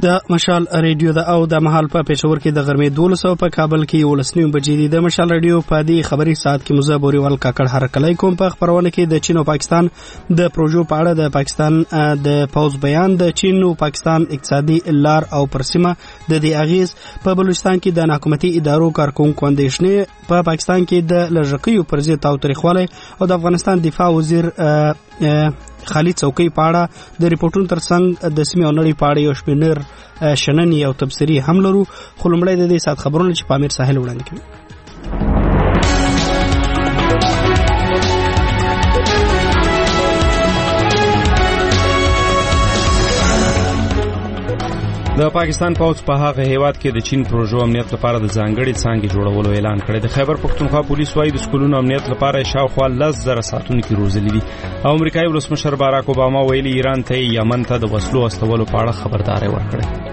د مشال ریډیو د او د محل په پېښور کې د غرمې 12 په کابل کې 12 بجې دي. د مشال ریډیو په دې خبري ساعت کې مزابوري ول کاکړ هرکلای کوم په خبرونه کې د چین او پاکستان د پروژو په اړه د پاکستان د پوز بیان، د چین او پاکستان اقتصادي لار او پرسیمه د دې اغیز، په بلوچستان کې د حکومتي ادارو کارکونکو اندېښنې، په پاکستان کې د لږکیو پر ضد تاوتریخوالی او د افغانستان دفاع وزیر خالد څوکۍ په اړه د ریپورتونو ترڅنګ د سیمې او نړۍ په اړه یو شمېر شننې او تبصرې هم لرو. خو لومړی د دې ساعت خبرونه چې په امیر ساحل وړاندې کوي. د پاکستان پوځ په هغه هیواد کې د چین پروژو امنیت لپاره د ځانګړي څانګې جوړولو اعلان کړی دی. خیبر پښتونخوا پولیس وايي د سکولونو امنیت لپاره شاوخوا 10,000 ساتونکي روزلي دي. او امریکایي ولسمشر باراک اوباما ویلي ایران ته یمن ته د وسلو استولو په اړه خبرداری ورکړي.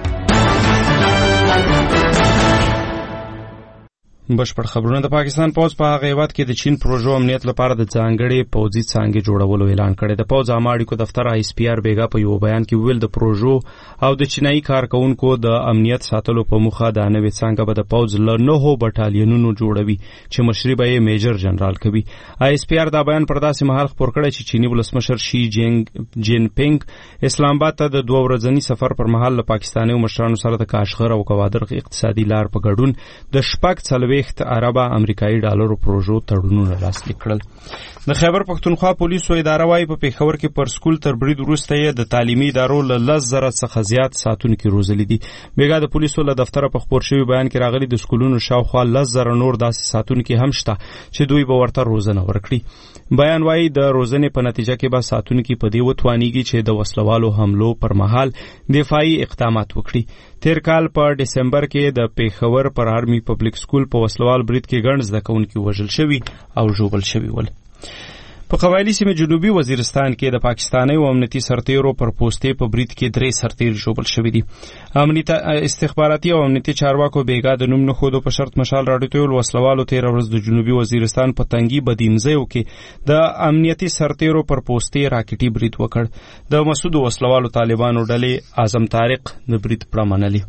بشپړ خبرونه. د پاکستان پوځ په هغه هیواد کې د چین پروژو امنیت لپاره د ځانګړي پوځي څانګې جوړولو اعلان کړی. د پوځ عامه اړیکو دفتر ISPR بیګا په یو بیان کې ویل د پروژو او د چینایي کارکونکو د امنیت ساتلو په موخه د نوې څانګه به د پوځ له 9 بټالینونو جوړوي چې مشري به یې میجر جنرال کوي. ISPR دا بیان پر داسې مهال خپور کړی چې چینی ولسمشر شي جین پینګ اسلام آباد ته د 2 ورځني سفر پر مهال له پاکستاني مشرانو سره د کاشغر او کوادر اقتصادي لار په ګډون د شپږ عربه امریکایي ډالرو پروژو تړونونه لاسلیک کړل. د خیبر پښتونخوا پولیسو اداره وايي په پېښور کې پر سکول تر برید وروسته یې د تعلیمي ادارو له 10,000 څخه زیات ساتونکي روزلي دي. بیګا د پولیسو له دفتره په خبر شوی بیان کې راغلي د سکولونو شاوخوا 10,000 نور داسې ساتونکي هم شته چې دوی به ورته روزنه ورکړي. بیان وايي د روزنې په نتیجه کې به ساتونکي په دې وتوانیږي چې د وسلوالو حملو پر مهال دفاعي اقدامات وکړي. تیر کال په دسمبر کې د پېښور پر آرمي پبلک سکول په وسلوال برید کې ګڼ زده کوونکي وژل شوي او ژوبل شوي ول. په قبایلي سیمه جنوبي وزیرستان کې د پاکستاني او امنیتي سرتیرو پر پوستې په برید کې 3 سرتیر ژوبل شوي دي. امنیتي استخباراتي او امنیتي چارواکو بیګا د نوم نه خودو په شرط مشال راډیو ول وسلوالو 13 ورځ د جنوبي وزیرستان په تنګي بدینځیو کې د امنیتي سرتیرو پر پوستې راکټي برید وکړ. د مسعود وسلوالو طالبانو ډلې اعظم طارق د برید پړه منلې.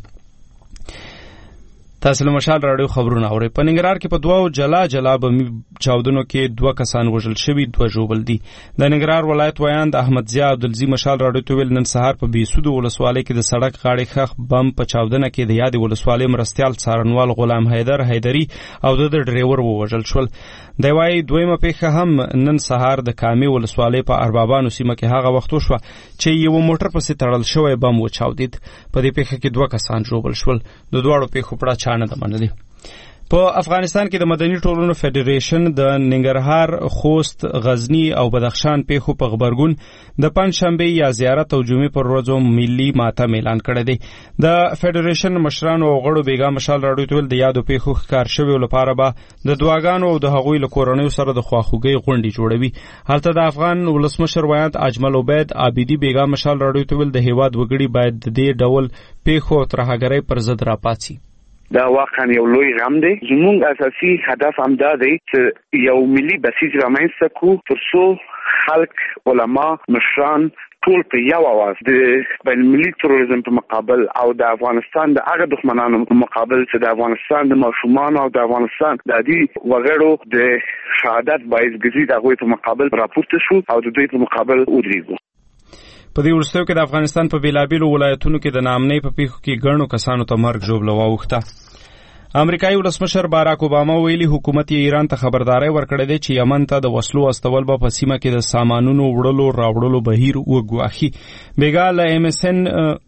تاسو له مشال راډیو خبرونه اورئ. په ننګرهار کې په 2 جلا بمي چاودنو کې 2 کسان وژل شوي، 2 ژوبل دي. د ننګرهار ولایت ویاند احمد ضیا عبدالزی مشال راډیو ته ویل نن سهار په بیسود ولسوالۍ کې د سړک غاړې خخ بم په چاودنه کې د یاد ولسوالۍ مرستيال څارنوال غلام حیدری او د ډرایور ووژل شول. دی وايي دویمه پیښه هم نن سهار د کامي ولسوالۍ په اربابانو سیمه کې هغه وخت وشوه چې یو موټر پسې تړل شوی بم وچاودید. په دې پیښه کې 2 کسان ژوبل شول. د دواړو پیښو په اړه نه ده منلې. په افغانستان کې د مدني ټولنو فدریشن د ننګرهار، خوست، غزنی او بدخشان پیښو په خبرګون د پنځشنبه یا زیارت او جمعې پر ورځو ملي ماتم اعلان کړی دی. د فدریشن مشرانو او غړو بیګا مشال راډیو ته ویل د یادو پیښو ښکار شویو لپاره به د دعاګانو او د هغوی له کورنیو سره د خواخوږۍ غونډې جوړوي. هلته د افغان ولسمشر ویاند اجمل عبید عابدی بیګا مشال راډیو ته ویل د هیواد وګړي باید د دې ډول پیښو او ترهګرۍ پر ضد راپاڅي. دا واقعا یو لوی غم دی. زموږ اساسي هدف هم دا دی چې یو ملي بسیج رامنځته کړو ترڅو خلک، علما، مشران ټول په یو اواز د بین‌المللي تروریزم په مقابل او د افغانستان د هغه دښمنانو په مقابل چې د افغانستان د ماشومان او د افغانستان د عادي وګړو د شهادت باعث ګرځي د هغوی په مقابل راپورته شو او د دوی په مقابل ودرېږو. په دې وروستیو کې د افغانستان په بیلابیلو ولایتونو کې د ناامنۍ په پیښو کې ګڼو کسانو ته مرګ ژوبله واوښته. امریکایي ولسمشر باراک اوباما ویلي حکومت یې ایران ته خبرداری ورکړی دی چې یمن ته د وسلو استول به په سیمه کې د سامانونو وړلو راوړلو بهیر وګواښي. بیګا له MSN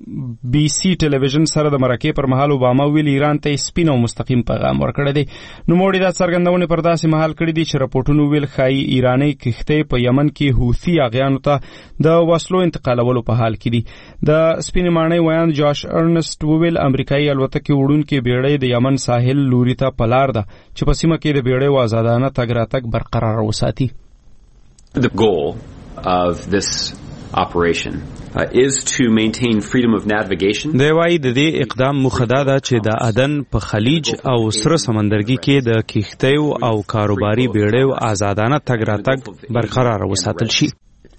BC ټلویزیون سره د مرکې پر مهال اوباما ویلي ایران ته سپین او مستقیم پیغام ورکړی دی. نوموړي دا څرګندونې پر داسې مهال کړي دي چې راپورټونو ویل ښایي ایراني کښتۍ په یمن کې حوثي اغیانو ته د وسلو انتقالولو په حال کې دي. د سپینې ماڼۍ ویاند جاش ارنسټ وویل امریکایي الوتکې وړونکې بیړۍ د یمن ساحل لوري ته پلار ده چې په سیمه کې د بیړۍ آزادانه تګ راتګ برقرار وساتي. The goal of this operation is to maintain freedom of navigation. دی وايي د دې اقدام موخه دا ده چې د عدن په خلیج او سره سمندرګي کې د کښتیو او کاروباري بیړیو آزادانه تګ راتګ برقرار وساتل شي.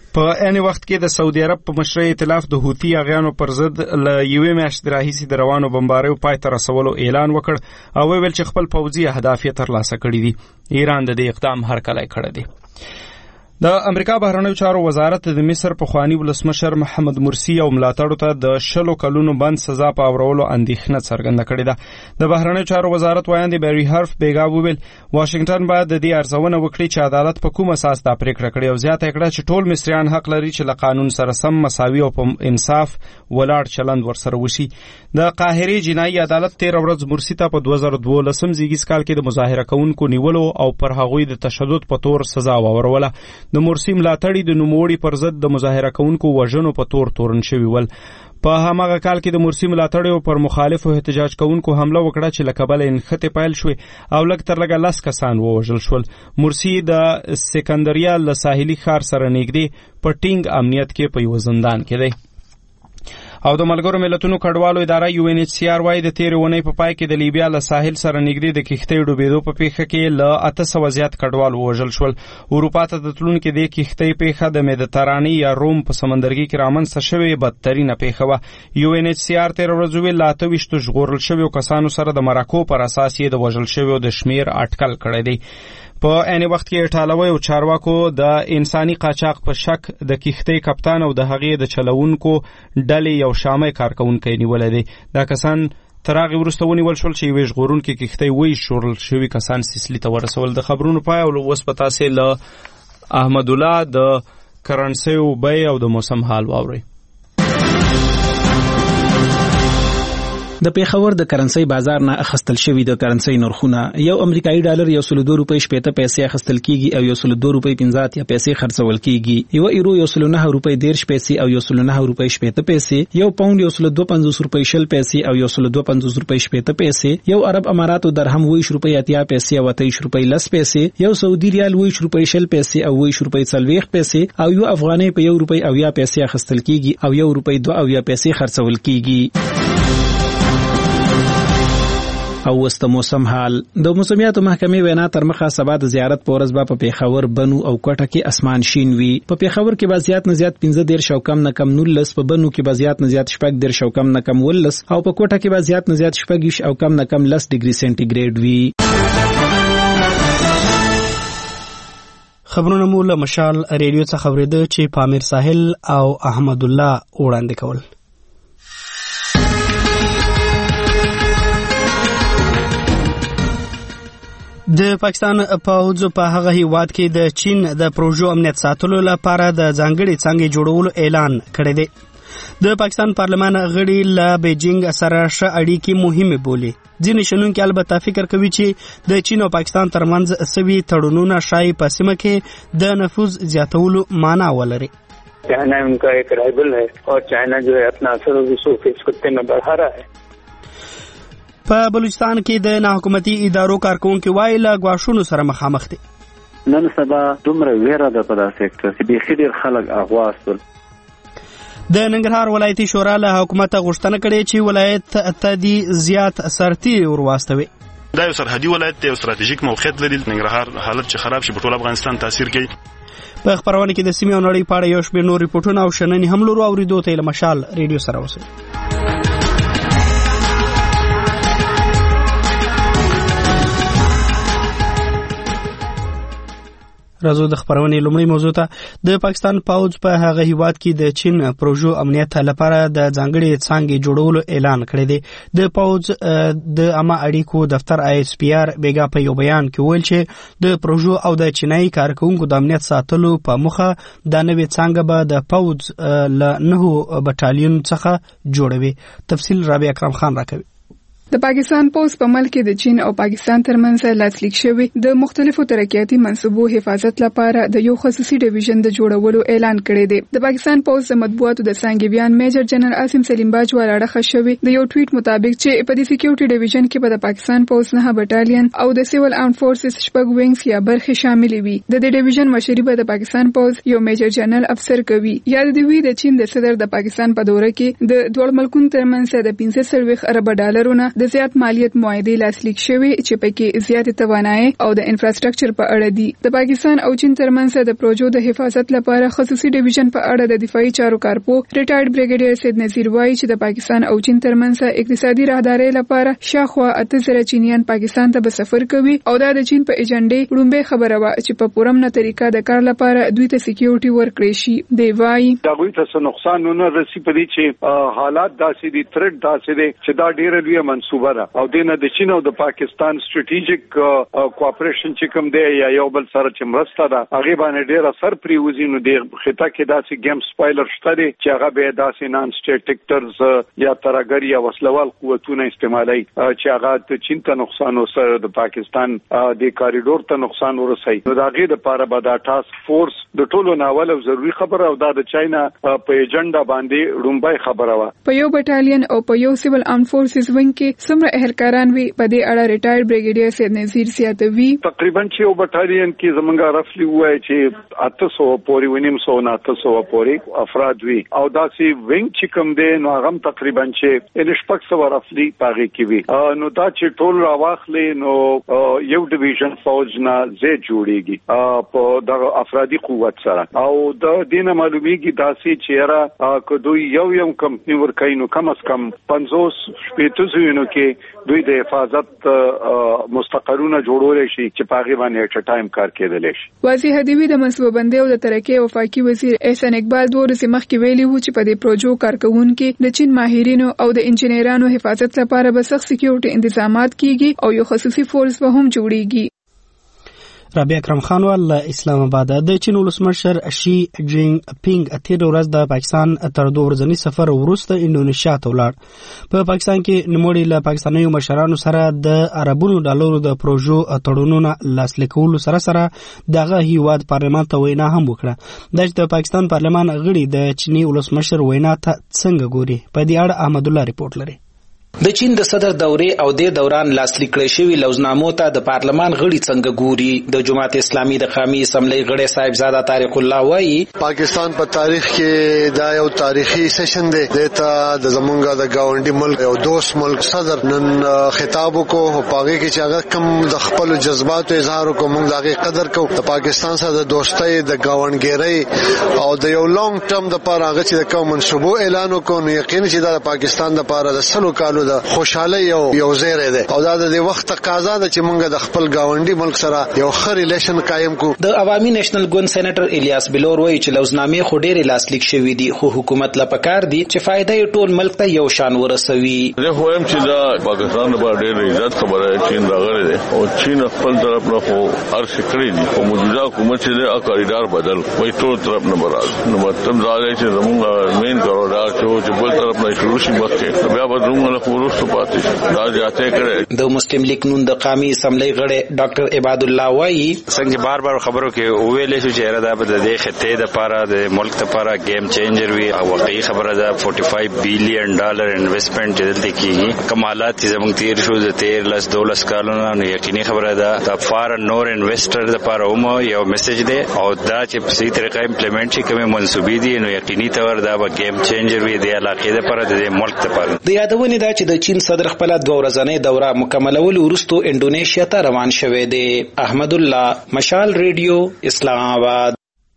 په عین وخت کې د سعودي عرب په مشرۍ ائتلاف د حوثي اغیانو پر ضد له یوې میاشتې راهیسې د روانو بمباریو پای ته رسولو اعلان وکړ او ویل چې خپل پوځي اهداف یې ترلاسه کړي دي. ایران د دې اقدام هرکلی کړی دی. د امریکا بهرنیو چارو وزارت د مصر پخوانی ولسمشر محمد مرسی او ملاتړو ته د 10 کلونو بند سزا په اورولو اندېښنه څرګنده کړې ده. د بهرنیو چارو وزارت وایاندې بیری هرف بیګا وویل واشنگټن باید د دې ارزونه وکړي چې عدالت په کوم اساس دا پریکړه کړې او زیاته کړه چې ټول مصریان حق لري چې له قانون سره سم مساوي او په انصاف ولاړ چلند ورسره وشي. د قاهرې جنایي عدالت 13 ورځ مرسی ته په 2012 زیږیز کال کې د مظاهره کوونکو نیولو او پر هغوی د تشدد په تور سزا وروله. د مرسی ملاتړي د نوموړي پر ضد د مظاهره کوونکو وژنو په تور تورن شوي ول. په هماغه کال کې د مرسی ملاتړیو پر مخالفو احتجاج کوونکو حمله وکړه چې له کبله نښتې پیل شوې او لږ تر لږه 10 کسان ووژل شول. مرسی د سکندریا له ساحلي ښار سره نږدې په ټینګ امنیت کې په یو زندان کې دی. او د ملګرو ملتونو کډوالو اداره UNHCR وايي د تیرې اونۍ په پای کې د لیبیا له ساحل سره نږدې د کښتۍ ډوبېدو په پیښه کې له 800 زیات کډوال ووژل شول. اروپا ته د تلونکو د کښتۍ پیښه د مدیترانې یا روم په سمندرګي کې رامنځته شوې بدترینه پیښه وه. UNHCR 13 ورځې ویل 28 ژغورل شویو کسانو سره د مرکو پر اساس یې د وژل شویو د شمیر اټکل کړی دی. په عین وخت کې ایټالوي او چارواکو د انساني قاچاق په شک د کښتۍ کپتان او د هغې د چلوونکو ډلې یو شامل کارکونکي نیولې دي. دا کسان تر هغې وروسته ونیول شول چې یوې ژغورونکې کښتۍ وژغورل شوي کسان سیسلي ته ورسول. د خبرونو پای او اوس به تاسې له احمد الله د کرنسیو بیې او د موسم حال واورئ. د پیښور د کرنسي بازار نه اخستل شوی د کرنسي نرخونه یو امریکایي ډالر 102 روپۍ 80 پیسې اخستل کیږي او 102 روپۍ 50 پیسې خرڅول کیږي. یو ایرو 109 روپۍ 10 پیسې او 109 روپۍ 80 پیسې. یو پاوند 152 روپۍ 20 پیسې او 152 روپۍ 80 پیسې. یو عرب اماراتو درهم 20 روپۍ 80 پیسې او 23 روپۍ 10 پیسې. یو سعودي ریال 20 روپۍ 20 پیسې او 20 روپۍ 40 پیسې او یو افغانۍ په 1 روپۍ 80 پیسې اخستل کیږي او 1 روپۍ 2 پیسې خرڅول کیږي. او وست موسم حال د موسمیاتو محکمې وینا تر مخه سبا د زیارت په ورځ په پیښور بنو او کوټه کې اسمان شین وي. په پیښور کې به زیات نه زیات 15 او کم نه کم 19, په بنو کې به زیات نه زیات 14 او کم نه کم 19 او په کوټه کې به زیات نه زیات 14 او کم نه کم 10 ډیګري سنټیګریډ وي. خبرونه مو له مشال ریډیو څخه خبرېده چې پامیر ساحل او احمد الله وړاندې کول. د پاکستان پوځ په هغه هیواد کې د چین د پروژو امنیت ساتلو لپاره د ځانګړي څانګې جوړولو اعلان کړی دی. د پاکستان پارلمان غړي له بیجینګ سره ښه اړیکې مهمه بولي. ځینې شنونکي البته فکر کوي چې د چین او پاکستان ترمنځ سوي تړونونه شاید په سیمه کې د نفوذ زیاتولو معنا ولري. China उनका एक राइवल है और चाइना जो है अपना असर और रसूख इस खत्ते में बढ़ा रहा है. په بلوچستان کې د ناحکومتي ادارو کارکونکو وایي له غواښونو سره مخامخ دي. نن سبا دومره ویره ده په داسې سېکټر چې بېخي ډېر خلک اغوا شول. د ننګرهار ولایتي شورا له حکومته غوښتنه کړې چې ولایت ته دې زیات سرتیري ورواستوي. دا یو سرحدي ولایت دی او ستراتیژیک موقعیت لري. ننګرهار حالت چې خراب شي په ټول افغانستان تاثیر کوي. په خبرونه کې د سیمې او نړۍ په اړه یو شمېر نور ریپورټونه او شننې هم لرو. اورېدو ته له مشال ریډیو سره اوسئ. راځو د خبرونې لومړی موضوع ته. د پاکستان پوځ په هغه هیواد کې د چین پروژو امنیت لپاره د ځانګړي څانګې جوړولو اعلان کړی دی. د پوځ د عامه اړیکو دفتر ISPR بیګا په یو بیان کې ویل چې د پروژو او د چینایي کارکونکو د امنیت ساتلو په موخه د نوې څانګه به د پوځ له 9 بټالین څخه جوړوي. تفصیل رابع اکرم خان راکوي. د پاکستان پوځ په ملک کې د چین او پاکستان ترمنځ لاسلیک شوی د مختلفو ترقیاتي منصوبو حفاظت لپاره د یو خصوصي ډیویژن د جوړولو اعلان کړی دی. د پاکستان پوځ د مطبوعاتو د څانګې بیان میجر جنرال عاصم سلیم باجوال راخه شوی د یو ټویټ مطابق چې په دې سکیورټي ډیویژن کې به د پاکستان پوځ 9 بټالین او د سیول آرمډ فورسز شپږ وینګز یا برخې شامل وي. د دې ډیویژن مشري به د پاکستان پوځ یو میجر جنرال افسر کوي. یاد دی وی د چین د صدر د پاکستان په دوره کې د دوه ملکونو ترمنځ د 15 ارب ډالرونو د زیات مالیت معاهدې لاسلیک شوې چې پکې زیات توانایي او د انفراستراکچر په اړه دي. د پاکستان او چین ترمنځ د پروژو د حفاظت لپاره خصوصي ډیویژن په اړه د دفاعي چارو کارپو ریټایرډ بریګیډیر سید نذیر وایي چې د پاکستان او چین ترمنځ اقتصادي راهداري لپاره شاخوا 8000 چینیان پاکستان ته به سفر کوي او دا د چین په ایجنډې وړاندې خبره وا چې په پورمنه طریقه د کار لپاره دوی ته سکیورټي ورکړي شي. دی وایي دا غوي ته نقصان نه رسي په دې چې حالات داسې دي ترټ داسې دي چې دا ډیره لوی منصوبه ده او دینه د چین او د پاکستان سټریټیجیک کوآپریشن چې کوم دی یا یو بل سره چې مرسته ده هغه باندې ډیره سر پریوزي نو د خطه کې داسې گیم سپایلر شته دي چې هغه به داسې نان سټیټ اکټرز یا ترګر یا وسلوال قوتونه استعمالي چې هغه د چین ته نقصان ورسره د پاکستان د کاریډور ته نقصان ورسوي. نو دا غي د لپاره به دا ټاسک فورس د ټولو ناول او ضروری خبره او دا د چاینا په ایجنډا باندې رومبای خبره وا. په یو بټالین او په یو سیول آرم فورسز وینګ کې څومره اهلکاران وي په دې اړه ریټایرډ بریګیډیر سید نذیر سیاتوي. تقریبا چې یو بټالین کې زمونږه رفلی وای چې 800 پورې ونیم 800 پورې افراد وي او دا سی وینګ چې کوم دی نو هغه تقریبا چې انشپک سو رفلی پاږي کې وي. نو دا چې ټول راواخلې نو یو ډیویژن فوج نه زه جوړیږي په د افرادی قوت سره او د دینه معلومیږي داسې چیرې کدوې یو کمپنی ورکای نو کم از کم 50 شپېته زینو کې دوی د حفاظت مستقرونه جوړول شي چې پاغي باندې اټ ټایم کار کېدل شي. واضح هدیوی د منصوبه بندي او د ترقی او وفاقي وزیر احسان اقبال دوه ورځې مخکې ویلي وو چې په دې پروژو کارکونکو د چین ماهرینو او د انجنیرانو حفاظت لپاره به سخت سکیورټي تنظیمات کیږي او یو خصوصي فورس به هم جوړیږي. رابعه اکرم خان ول اسلام آباد د چین ولسمشر شي جین پینګ تیر ورځ د پاکستان تر دوه ورځنی سفر وروسته انډونیشیا ته ولاړ. په پاکستان کې نوموړي له پاکستاني مشرانو سره د عربونو ډالرو د پروژو تړونونو لاسلیکولو سره دغه هیواد پارلمان ته وینا هم وکړه. د پاکستان پارلمان غړي د چینی ولسمشر وینا ته څنګه ګوري؟ په دې اړه احمد الله ریپورت لري. د چین د صدر دورې او د دوران لاسلیک کړي شوی لوزنامو ته د پارلمان غړي څنګه ګوري؟ د جماعت اسلامي د قومي اسمبلی غړي صاحبزاده طارق الله وایي پاکستان په تاریخ کې دا یو تاریخي سیشن دی دته د زمونږه د گاونډي ملک او دوست ملک صدر نن خطاب کو پاګه کې چې هغه کم د خپل جذباتو اظهار کو موږ دغه قدر کو د پاکستان سره د دوستۍ د گاونډګیرۍ او د یو لانګ ټرم د پاره هغه چې د کوم منصوبو اعلان وکړو نو یقین چې د پاکستان د پاره د سلو کالو د خوشاله یو زیری ده او دا د وخت تقاضا ده چې موږ د خپل گاونډي ملک سره یو ښه ریلیشن قائم کو. د عوامي نېشنل ګوند سېنیټر الیاس بلور وایي چې لوزنامې خو ډېرې لاسلیک شوي دي خو حکومت لا پکار دي چې فائدې ټول ملک ته یو شان ورسوي. زه خو هم چې دا پاکستان لپاره ډېر عزت خبره چین راغلی دی او چین خپل طرف نه خو هر څه کړی دي او موجوده حکومت چې د کاریډار بدل وای ټول طرف نه برابر نو مطلب دا دی چې زموږ مین کاریډار چې بل طرف نه شروع شي مخکې بیا به زموږ ورسته پاتې دا ځاته کړي. د مسلم لیگ نون د قومي اسمبلی غړي ډاکټر عباد الله وایي څنګه بار خبرو کې ویلې شو چې را د دې خطې د لپاره د ملک لپاره گیم چینجر وي او واقعي خبره ده $45 بلین انویسټمنټ دلته کیږي کمالات زموږ تیر شو د 13 کالونو نو یقیني خبره ده د فارن نور انویسټر لپاره هم یو میسج دی او دا چې په صحیح طریقه امپلیمنٹ شي کومه منسوبې دي نو یقیني تور دا به گیم چینجر وي د علاقې لپاره د ملک لپاره. د یادونه ده چې د چین صدر خپل دوه ورځنۍ دوره مکملول وروسته انډونیشیا ته روان شوی دی. احمد الله مشال ریډیو اسلام آباد.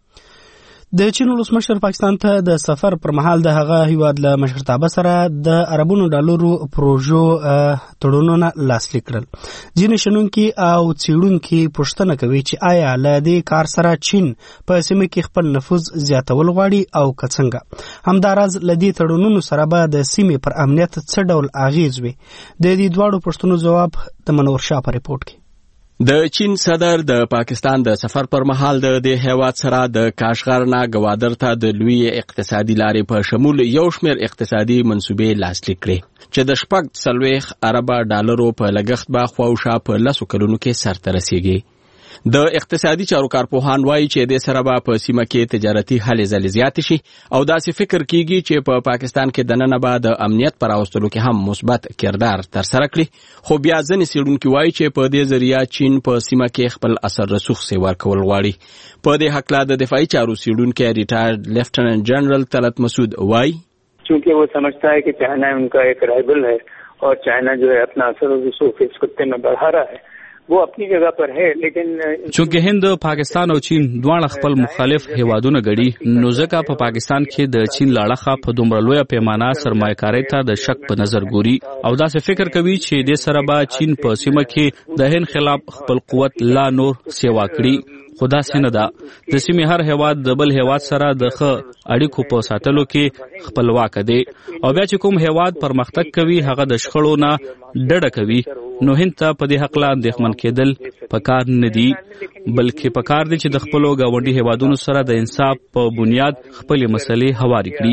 د چین ولسمشر پاکستان ته د سفر پر مهال د هغه هیواد له مشرتابه سره د عربونو ډالرو پروژو تړونونه لاسلیک کړل. ځینې شنونکي او څېړونکي پوښتنه کوي چې آیا له دې کار سره چین په سیمه کې خپل نفوذ زیاتول غواړي او که څنګه؟ همداراز له دې تړونونو سره به د سیمې پر امنیت څه ډول اغیز وي؟ د دې دواړو پوښتنو جواب د منور شاه په ریپورت کې. د چین صدر د پاکستان د سفر پر مهال د هیواد سره د کاشغر نه گوادر ته د لوی اقتصادي لارې په شمول یو شمېر اقتصادي منصوبې لاسلیک کړې چې د 40 ارب ډالرو په لګښت به خواوشا په 10 کلونو کې سرته رسیږي. د اقتصادي چارو کارپوهان وایي چې د سره په سیمه کې تجارتي هلې ځلې زیات شي او داسې فکر کیږي چې په پاکستان کې د نن بعد د امنیت پر اوستلو کې هم مثبت کردار تر سره کړي خو بیا ځنې څېړونکي وایي چې په دې ذریعہ چین په سیمه کې خپل اثر رسوخ سیور کول غواړي. په دې حق لا د دفاعي چارو څېړونکي ریټایرډ لیفټننټ جنرال طلعت مسعود وایي چونکہ وہ سمجھتا ہے کہ چائنا ان کا ایک رائبل ہے और चाइना जो है अपना असर और रसूख इस खत्ते में बढ़ा रहा है, वो अपनी जगह पर है. लेकिन چونکه هند پاکستان او چین دواړه خپل مخالف هیوادونه غړي، نو ځکه په پاکستان کې د چین لاړخه په دومره لویه پیمانه سرمایه‌کارۍ ته د شک په نظر ګوري او داسې فکر کوي چې د سره به چین په سیمه کې د هند خلاف خپل قوت لا نور سیوا کړي. خدا سینه ده د سیمې هر هیواد د بل هیواد سره د ښه اړیکو په ساتلو کې خپلواک دی او بیا چې کوم هیواد پرمختګ کوي هغه د شخړو نه ډډه کوي، نو هند ته په دې حق لا اندېښمن کېدل پکار نه دي، بلکې پکار دي چې د خپلو ګاونډي هیوادونو سره د انصاف په بنیاد خپلې مسلې هواري کړي.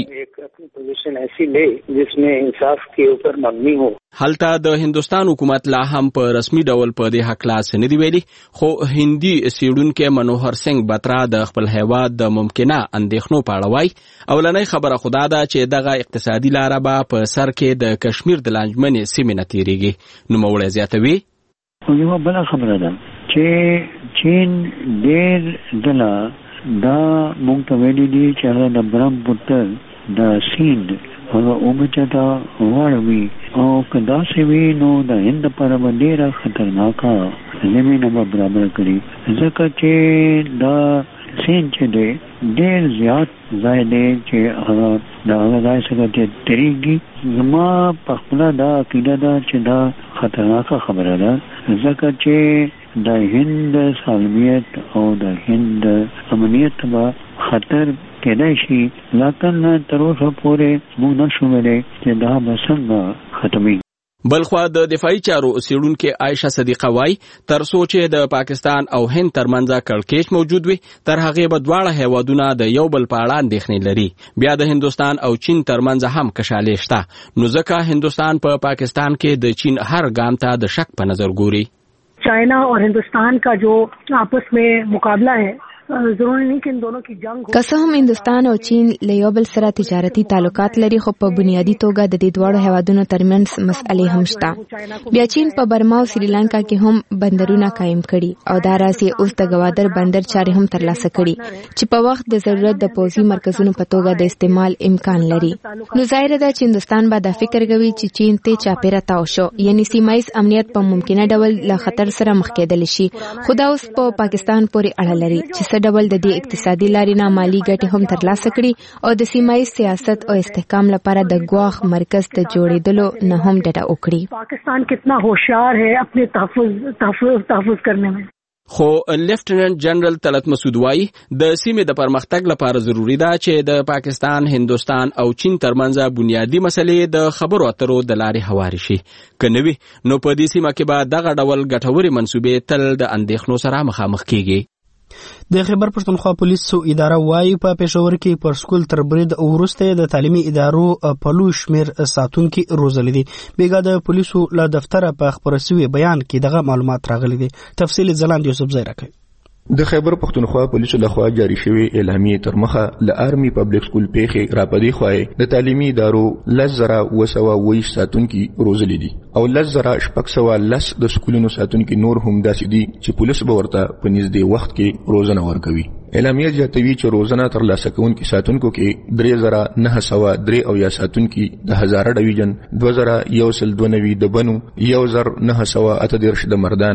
هلته د هندوستان حکومت لا هم په رسمي ډول په دې حق لاس نه دی ویلي، خو هندي سیډونکو منوهر سنگ بترا د خپل هیواد د ممکنه اندېښنو په اړه وایي. اولنۍ خبره خدا ده چې دغه اقتصادي لاره به په سر کې د کشمیر د لانجمنې سیمې نه تیریږي. نوموړی زیاتوي یوه بله خبره ده چې چین ډېر ځله دا موږ ته ویلي دي چې هغه د برهمپوتر د سیند هغه اوبه چې دا واړوي او که داسې وي نو د هند لپاره به ډېره خطرناکه زمینه به برابره کړي، ځکه چې دا سیند چې دی ډېر زیات ځای دی چې هغه د هغه ځای څخه چې تېرېږي. زما په خپله دا عقیده ده چې دا خطرناکه خبره ده، ځکه چې د هند سالمیت او د هند امنیت به خطر کېدای شي، لیکن تر اوسه پورې موږ نشو ویلی چې دا به څنګه ختمېږي. بلخوا د دفاعي چارو څېړونکې عایشه صدیقه وایي تر څو چې د پاکستان او هند ترمنځ کړکېچ موجود وي، تر هغې به دواړه هیوادونه د یو بل په اړه اندېښنې لري. بیا د هندوستان او چین ترمنځ هم کشالې شته، نو ځکه هندوستان په پاکستان کې د چین هر ګام ته د شک په نظر ګوري. चाइना और हिंदुस्तान का जो आपस में मुकाबला है ضروري نه کې دوه کې جنگ که څه هم هندوستان او چین له یو بل سره تجارتي تعلقات لري، خو په بنیادی توګه د دې دواړو هیوادونو ترمنځ مسئلې هم شته. بیا چین په برما او سریلانکا کې هم بندرونه قائم کړي او دا راځي اوس د گوادر بندر چارې هم ترلاسه کړي چې په وخت د ضرورت د پوځي مرکزونو په توګه د استعمال امکان لري. نو ظاهر ده چې هندوستان به دا فکر کوي چې چین ته چاپیره تاو شو، یعنی سیمایي امنیت په ممکنه ډول له خطر سره مخ کېدل شي. خو دا اوس په پاکستان پورې اړه لري چې ډول د دې اقتصادي لارې نه مالی ګټې هم ترلاسه کړي او د سیمایي سیاست او استحکام لپاره د ګواښ مرکز ته جوړېدلو نه هم ډډه وکړي. پاکستان کتنا ہوشیار ہے اپنے تحفظ کرنے میں. خو لیفټیننټ جنرال طلعت مسعود وایي د سیمې د پرمختګ لپاره ضروری ده چې د پاکستان، هندوستان او چین ترمنځ بنیادی مسلې د خبرو اترو د لارې هواري شي. که نه وي نو په دې سیمه کې به دغه ډول ګټورې منصوبې تل د اندېښنو سره مخامخ کیږي. د خیبر پښتونخوا پولیسو اداره وايي په پېښور کې پر سکول تر برید وروسته د تعلیمي ادارو په لوی شمېر ساتونکي روزلي دي. بیګا د پولیسو له دفتره په خپاره شوي بیان کې دغه معلومات راغلي دي. تفصیل ځلاند یوسف زای راکوي. د خیبر پښتونخوا پولیسو لخوا جاری شوی اعلامیه تر مخه ل آرمي پبلک سکول پیخي راپدې خوای د تعلیمي ادارو 10,220 ساتونکي روزلي دي او 10,610 د سکولونو ساتونکي نور هم داسې دي چې پولیس به ورته په نږدې وخت کې روزنه ورکوي. اعلامیه زیاتوي چې روزنه ترلاسه کوونکي ساتونکو کې 3,903 ساتونکي د هزاره ډویژن، 2,192 د بنو، 1,938 د مردان،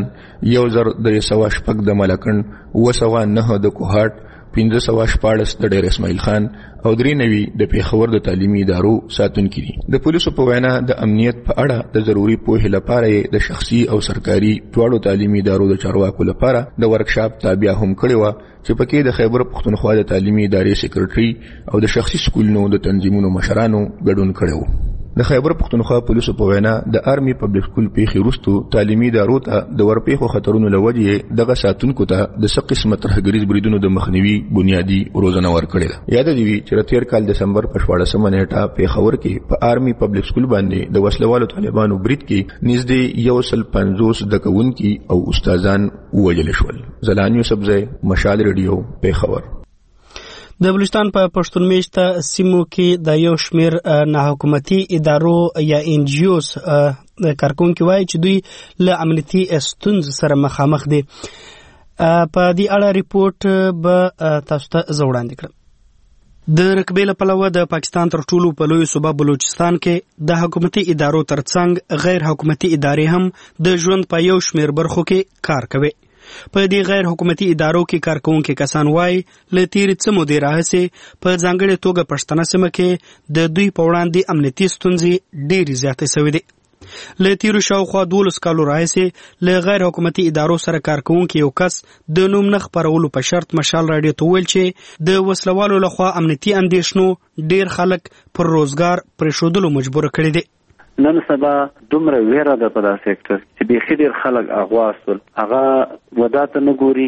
1,108 د ملکن، 909 د کوهاټ، 1514 د ډیر اسماعیل خان او 93 د پیښور د تعلیمي ادارو ساتونکي دي. د پولیسو په وینا د امنیت په اړه د ضروري پوهې لپاره د شخصي او سرکاري دواړو تعلیمي ادارو د چارواکو لپاره د ورکشاپ تابع هم کړی و چې پکې د خیبر پښتونخوا د تعلیمي ادارې سکرټري او د شخصي سکولونو د تنظیمونو مشرانو ګډون کړی و. د خیبر پښتونخوا پولیسو په وینا د آرمي پبلک سکول پیښې وروسته تعلیمي ادارو ته د ورپېښو خطرونو له وجې دغه ساتونکو ته د څه قسمه ترهګریز بریدونو د مخنیوي بنیادي روزنه ورکړې ده. یاد دی چې تیر کال دسمبر په 14 نیټه پیښور کې په آرمي پبلک سکول باندې د وسلوالو طالبانو برید کې نږدې 150 د کوونکي او استادان ووژل شول. زلان یوسف زئی، مشال ریډیو، پیښور. د بلوچستان په پښتون میشته سیمو کې د یو شمیر ناحکومتي ادارو یا ان جی اوز کارکونکي وایي چې دوی له امنیتي ستونزو سره مخامخ دي. په دې اړه ریپورت به تاسو ته زه وړاندې کړم. د رقبې له پلوه د پاکستان تر ټولو په لوی صوبه بلوچستان کې د حکومتي ادارو ترڅنګ غیر حکومتي ادارې هم د ژوند په یو شمېر برخو کې کار کوي. په دې غیر حکومتي ادارو کې کارکوونکي کسان وایي له تېرې څه مودې راهیسې په ځانګړې توګه پښتنه سیمه کې د دوی په وړاندې امنیتي ستونزې ډېرې زیاتې شوې دي. له تیرو شاوخوا 12 کالو راهیسې له غیر حکومتي ادارو سره کارکوونکي یو کس د نوم نه خپرولو په شرط مشال راډیو ته ویل چې د وسلوالو لخوا امنیتي اندېښنو ډېر خلک پر روزګار پرېښودلو مجبور کړي دي. نن سبا دومره ویره ده په دا سېکټر چې بیخي ډېر خلک اغوا سول. هغه ودا ته نه ګوري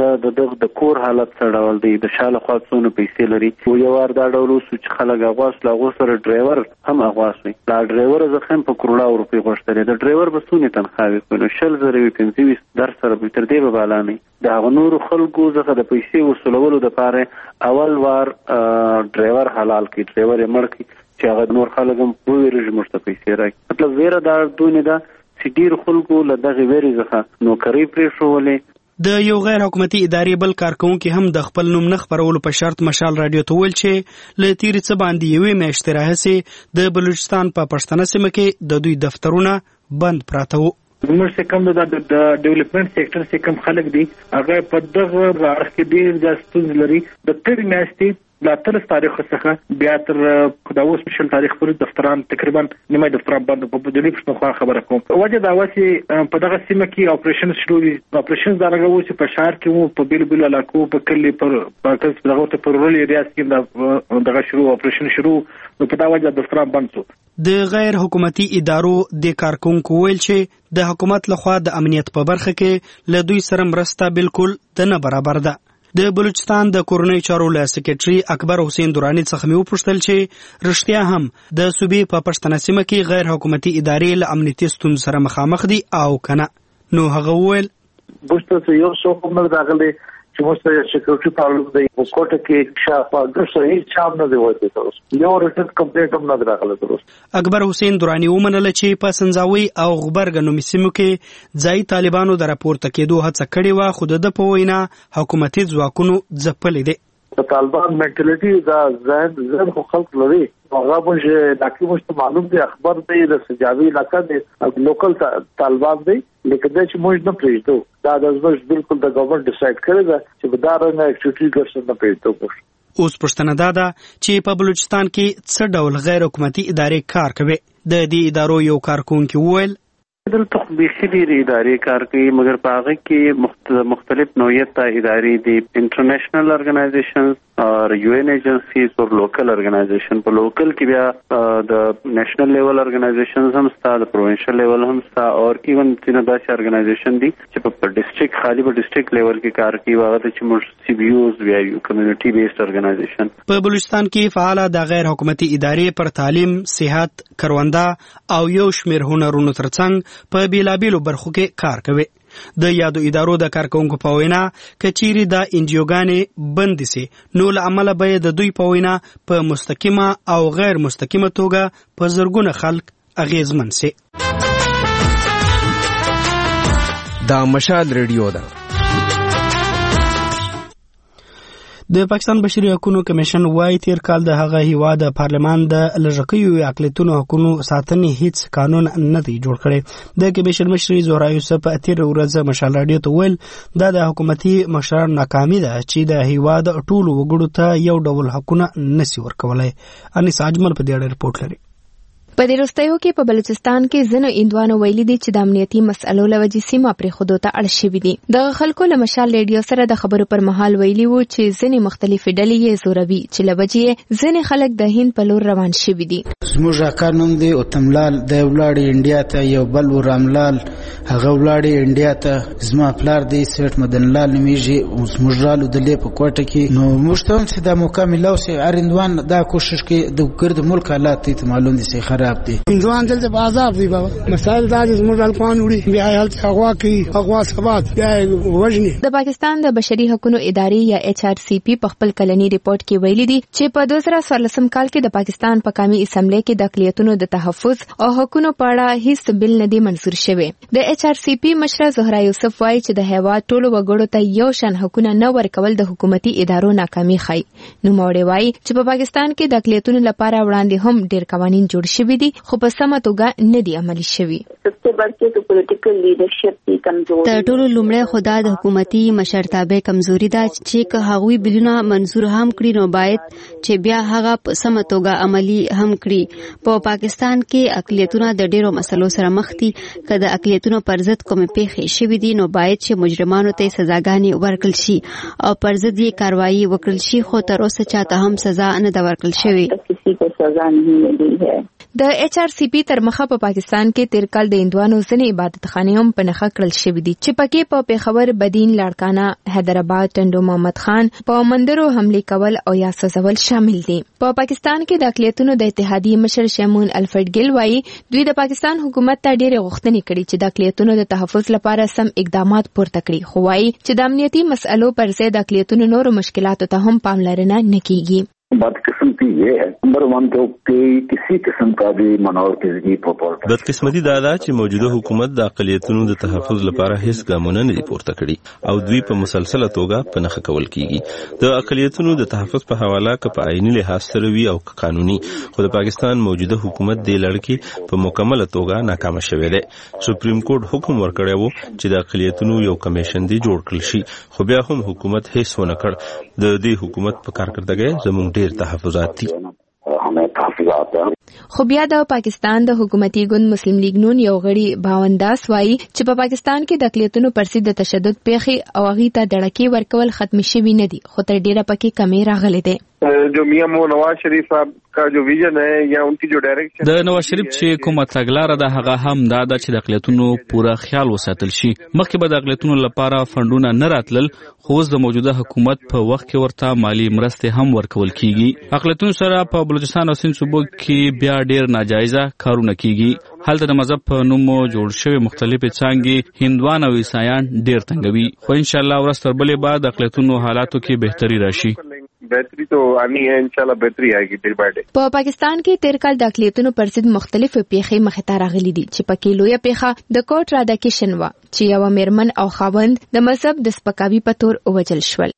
چې د کور حالت څه ډول دی، د شا لخوا څونه پیسې لري. یو وار دا ډول وسو چې خلک اغوا سول، هغو سره ډرایور هم اغوا سوی. دا ډرایور زه خو هم په کروڑه روپۍ غوښتلې. د ډرایور به څونې تنخوا وي؟ نو 100,000 وي، 25 در سره به تر دې به بالا نه وي. د هغه نورو خلکو څخه د پیسې وسولولو دپاره اول وار ډرایور حلال کړي، ډرایور یې مړ کړي چې هغه نور خلک هم وویرېږي موږ ته پیسې راکړي. مطلب ویره دا دونې ده چې ډېرو خلکو له دغې ویرې څخه نوکرۍ پرېښولې. د یو غیر حکومتي ادارې بل کارکوونکي هم د خپل نوم نه خپرولو په شرط مشال راډیو ته ویل چې له تېرې څه باندې یوې میاشتې راهیسې د بلوچستان په پښتنه سیمه کې د دوی دفترونه بند پراته وو. موږ چې کوم د ډیولپمنٹ سیکټر چې کوم خلک دي هغه په دغه اړخ کې ډېر زیات ستونزې لري. د تېرې میاشتې له 13 تاریخ څخه بیا تر دا اوس شل تاریخ پورې دفتران تقریبا نیمه دفتران بند په بدلی پښتونخوا خبره کوم. وجه دا و چې په دغه سیمه کې اپریشن شروع دي. اپریشن دا راغو چې په شهر کې وو، په بیل بیل علاقو، په کلی پر پاکستان په دغه په رورل ایریاز کې دغه شروع اپریشن شروع، نو په دا وجه دفتران بند شو. د غیر حکومتي ادارو د کارکونکو ویل چې د حکومت لخوا د امنیت په برخه کې له دوی سره مرسته بالکل د نه برابر ده. د بلوچستان د کورنۍ چارو له سکرټري اکبر حسین درانی څخه مې وپوښتل چې رښتیا هم د صوبې په پښتنه سیمه کې غیر حکومتي ادارې له امنیتي ستونزو سره مخامخ دي او کنه. نو هغه وویل بوشته یو څو کوم راغلي چې موږ ته سکیورټي پرابلم دی. په کوټه کې شاپا ګرځي هیڅ چام نه دی وایي تاسو یو ریټن کمپلیټ هم نه راغله تاسو. اکبر حسین درانی ومنله چې په سنځاوي او غبرګنو سیمو کې ځای طالبانو د راپورته کېدو هڅه کړې و، خو د په وینا حکومتي ځواکونو ځپلې دي. د طالبان منټالیټي دا ځان خو خلک لري. هغه مونږ داکي مونږ معلوم دي اخبار دی د سجاوي علاقہ دی لوکل طالبان دی، لیکن دا چې مونږ نه پریږدو. دا د زموږ بالکل د ګورنمنت ډیسایډ کړی ده چې په دا رنګه اکټیویټي ګرځي نه پریږدو. اوس پښتنه دا چې په بلوچستان کې څه ډول غیر حکومتي ادارې کار کوي. د دې ادارو یو کارکونکي وویل دلته بیخي ډېرې ادارې کار کوي، مګر په هغه کې مختلف نوعیت ادارې دي. انټرنیشنل ارګنایزیشنز او یو ان ایجنسیز او لوکل ارګنایزیشن. په لوکل کې بیا د نېشنل لیول ارګنایزیشنز هم ستا، د پروینشل لیول هم ستا، او ایون ځینې داسې ارګنایزیشن دي چې په ډسټریکټ خالي په ډسټریکټ لیول کې کار کوي. هغه چې موږ سی بي یوز وایو، کمیونټي بیسډ ارګنایزیشن. په بلوچستان کې فعاله د غیر حکومتي ادارې پر تعلیم، صحت، کرونده او یو شمېر هنرونو ترڅنګ په بیلابیلو برخو کې کار کوي. د یادو ادارو د کارکونکو په وینا کچيري د انجیوګانې بندي سي، نو له عمله به د دوی په وینا په مستقیمه او غیر مستقیمه توګه په زرګونه خلک اغیزمن سي. دا مشال ریډیو ده. د پاکستان بشري حقوقو کمیشن وايي تیر کال د هغه هیواد د پارلمان د لږکیو اقلیتونو حقوقو ساتنې هیڅ قانون نه دی جوړ کړی. د کمیشن مشر زهرا یوسف تیر ورځ مشال راډیو ته ویل دا د حکومتي مشرانو ناکامي ده چې د هیواد ټولو وګړو ته یو ډول حقونه نسی ورکولای. انیس اجمل په دې اړه رپورټ لري. په دې وروستیو کې په بلوچستان کې ځینو هندوانو ویلي دي چې د امنیتي مسئلو له وجې سیمه پرېښودو ته اړ شوي دي. دغه خلکو له مشال ریډیو سره د خبرو پر مهال ویلي وو چې ځینې مختلفې ډلې یې زوروي چې له وجې یې ځینې خلک د هند په لور روان شوي دي. زموږ اکا نوم دی اوتملال، دی ولاړې انډیا ته. یو بل و راملال، هغه ولاړې انډیا ته. زما پلار دی سیټ مدنلال نومیږي، زموږ رالو دلې په کوټه کې. نو موږ ته هم چې دا موقع میلاو سي هر هندوان دا کوشش کوي د ګرد ملک حالات ته معلوم دي چې خره خراب دي. ځوان دلته په عذاب دی بابا. مسائل دا زموږ الکوان وړي بیا هلته هغه کوي هغه ثبات بیا وژني. د پاکستان د بشري حقوقو ادارې یا HRCP په خپل کلنی ریپورت کې ویلي دي چې په 2014 کال کې د پاکستان په قومي اسمبلی کې د اقلیتونو د تحفظ او حقوقو په اړه هیڅ بل نه دی منظور شوی. د HRCP مشره زهرا یوسف وايي چې د هیواد ټولو وګړو ته یو شان حقوقونه نه ورکول د حکومتي ادارو ناکامي ښيي. نو موړي وايي چې په پاکستان کې د اقلیتونو لپاره وړاندې هم ډېر قوانين جوړ شوي دي خو په سمه توګه نه دي عملي شوي. تر ټولو لومړی خدا د حکومتي مشرتابه کمزوري ده چې که هغوی بلونه منظور هم کړي نو باید چې بیا هغه په سمه توګه عملي هم کړي. په پاکستان کې اقلیتونه د ډېرو مسلو سره مخ دي. که د اقلیتونو پر ضد کومې پیښې شوي دي نو باید چې مجرمانو ته سزاګانې ورکړل شي او پر ضد یې کاروایی وکړل شي خو تر اوسه چاته هم سزا نه ده ورکړل شوې. د HRCP تر مخه په پاکستان کې تیر کال د هندوانو ځینې عبادتخانې هم په نښه کړل شوې دي چې پکې په پیښور، بدین، لاړکانه، حیدرآباد، ټنډو محمد خان په مندرو حمله کول او یا سوځول شامل دي. په پاکستان کې د اقلیتونو د اتحادیې مشر شمون الفرد ګیل وايي دوی د پاکستان حکومت ته ډېرې غوښتنې کړي چې د اقلیتونو د تحفظ لپاره سم اقدامات پورته کړي خو وايي چې د امنیتي مسئلو پر ځای د اقلیتونو نورو مشکلاتو ته هم پاملرنه نه کیږي. بدقسمتی یہ ہے نمبر 1 تو کہ کسی قسم کا بھی مناوزگی پروپورټ بدقسمتی دا ده چې موجوده حکومت د اقلیتونو د تحفظ لپاره هیڅ ګامونه نه پورته کړي او دوی په مسلسله توګه په نښه کول کیږي. د اقلیتونو د تحفظ په حواله که په عیني لحاظ سره وي او قانوني خو د پاکستان موجوده حکومت د لړکی په مکمله توګه ناکامه شوی دی. سپریم کورټ حکم ورکړی و چې د اقلیتونو یو کمیشن دی جوړ کړل شي خو بیا هم حکومت هیڅ ونه کړ. د دې حکومت په کارکردګۍ زموږ ډېر تحفظات دي. خو بیا د پاکستان د حکومتي ګوند مسلم لیگ نون یو غړي باونداس وايي چې په پاکستان کې د اقلیتونو پر ضد د تشدد پیښې او هغې ته ډړکې ورکول ختم شوي نه دي خو تر ډېره پکې کمې راغلې دي. جو میاں نواز شریف صاحب کا جو ویژن ہے یا ان کی جو ڈائریکشن د نواز شریف چې کومه تګلاره ده هغه هم دا ده چې د اقلیتونو پوره خیال وساتل شي. مخکې به د اقلیتونو لپاره فندونه نه راتلل خو اوس د موجوده حکومت په وخت کې ورته مالی مرستې هم ورکول کیږي. اقلیتونو سره په بلوچستان او سند صوبو کې بیا ډېر ناجایزه کارونه کیږي. هلته د مذهب په نوم جوړ شوی مختلفې څانګې هندوان او عیسایان ډېر تنګوي خو ان شاء الله ورځ تر بلې بعد اقلیتونو حالاتو کې بهتري راشي. بهتري تو آنی ہے انشاءاللہ بهتري آئیږي ډیر باندې. په پاکستان کې تیر کال د اقلیتونو پر ضد مختلفو پیښې مخې ته راغلي دي چې پکې لویه پیښه د کوټ راداکشن و چې یو میرمن او خاوند د مذهب د سپکاوي په تور ووژل شول.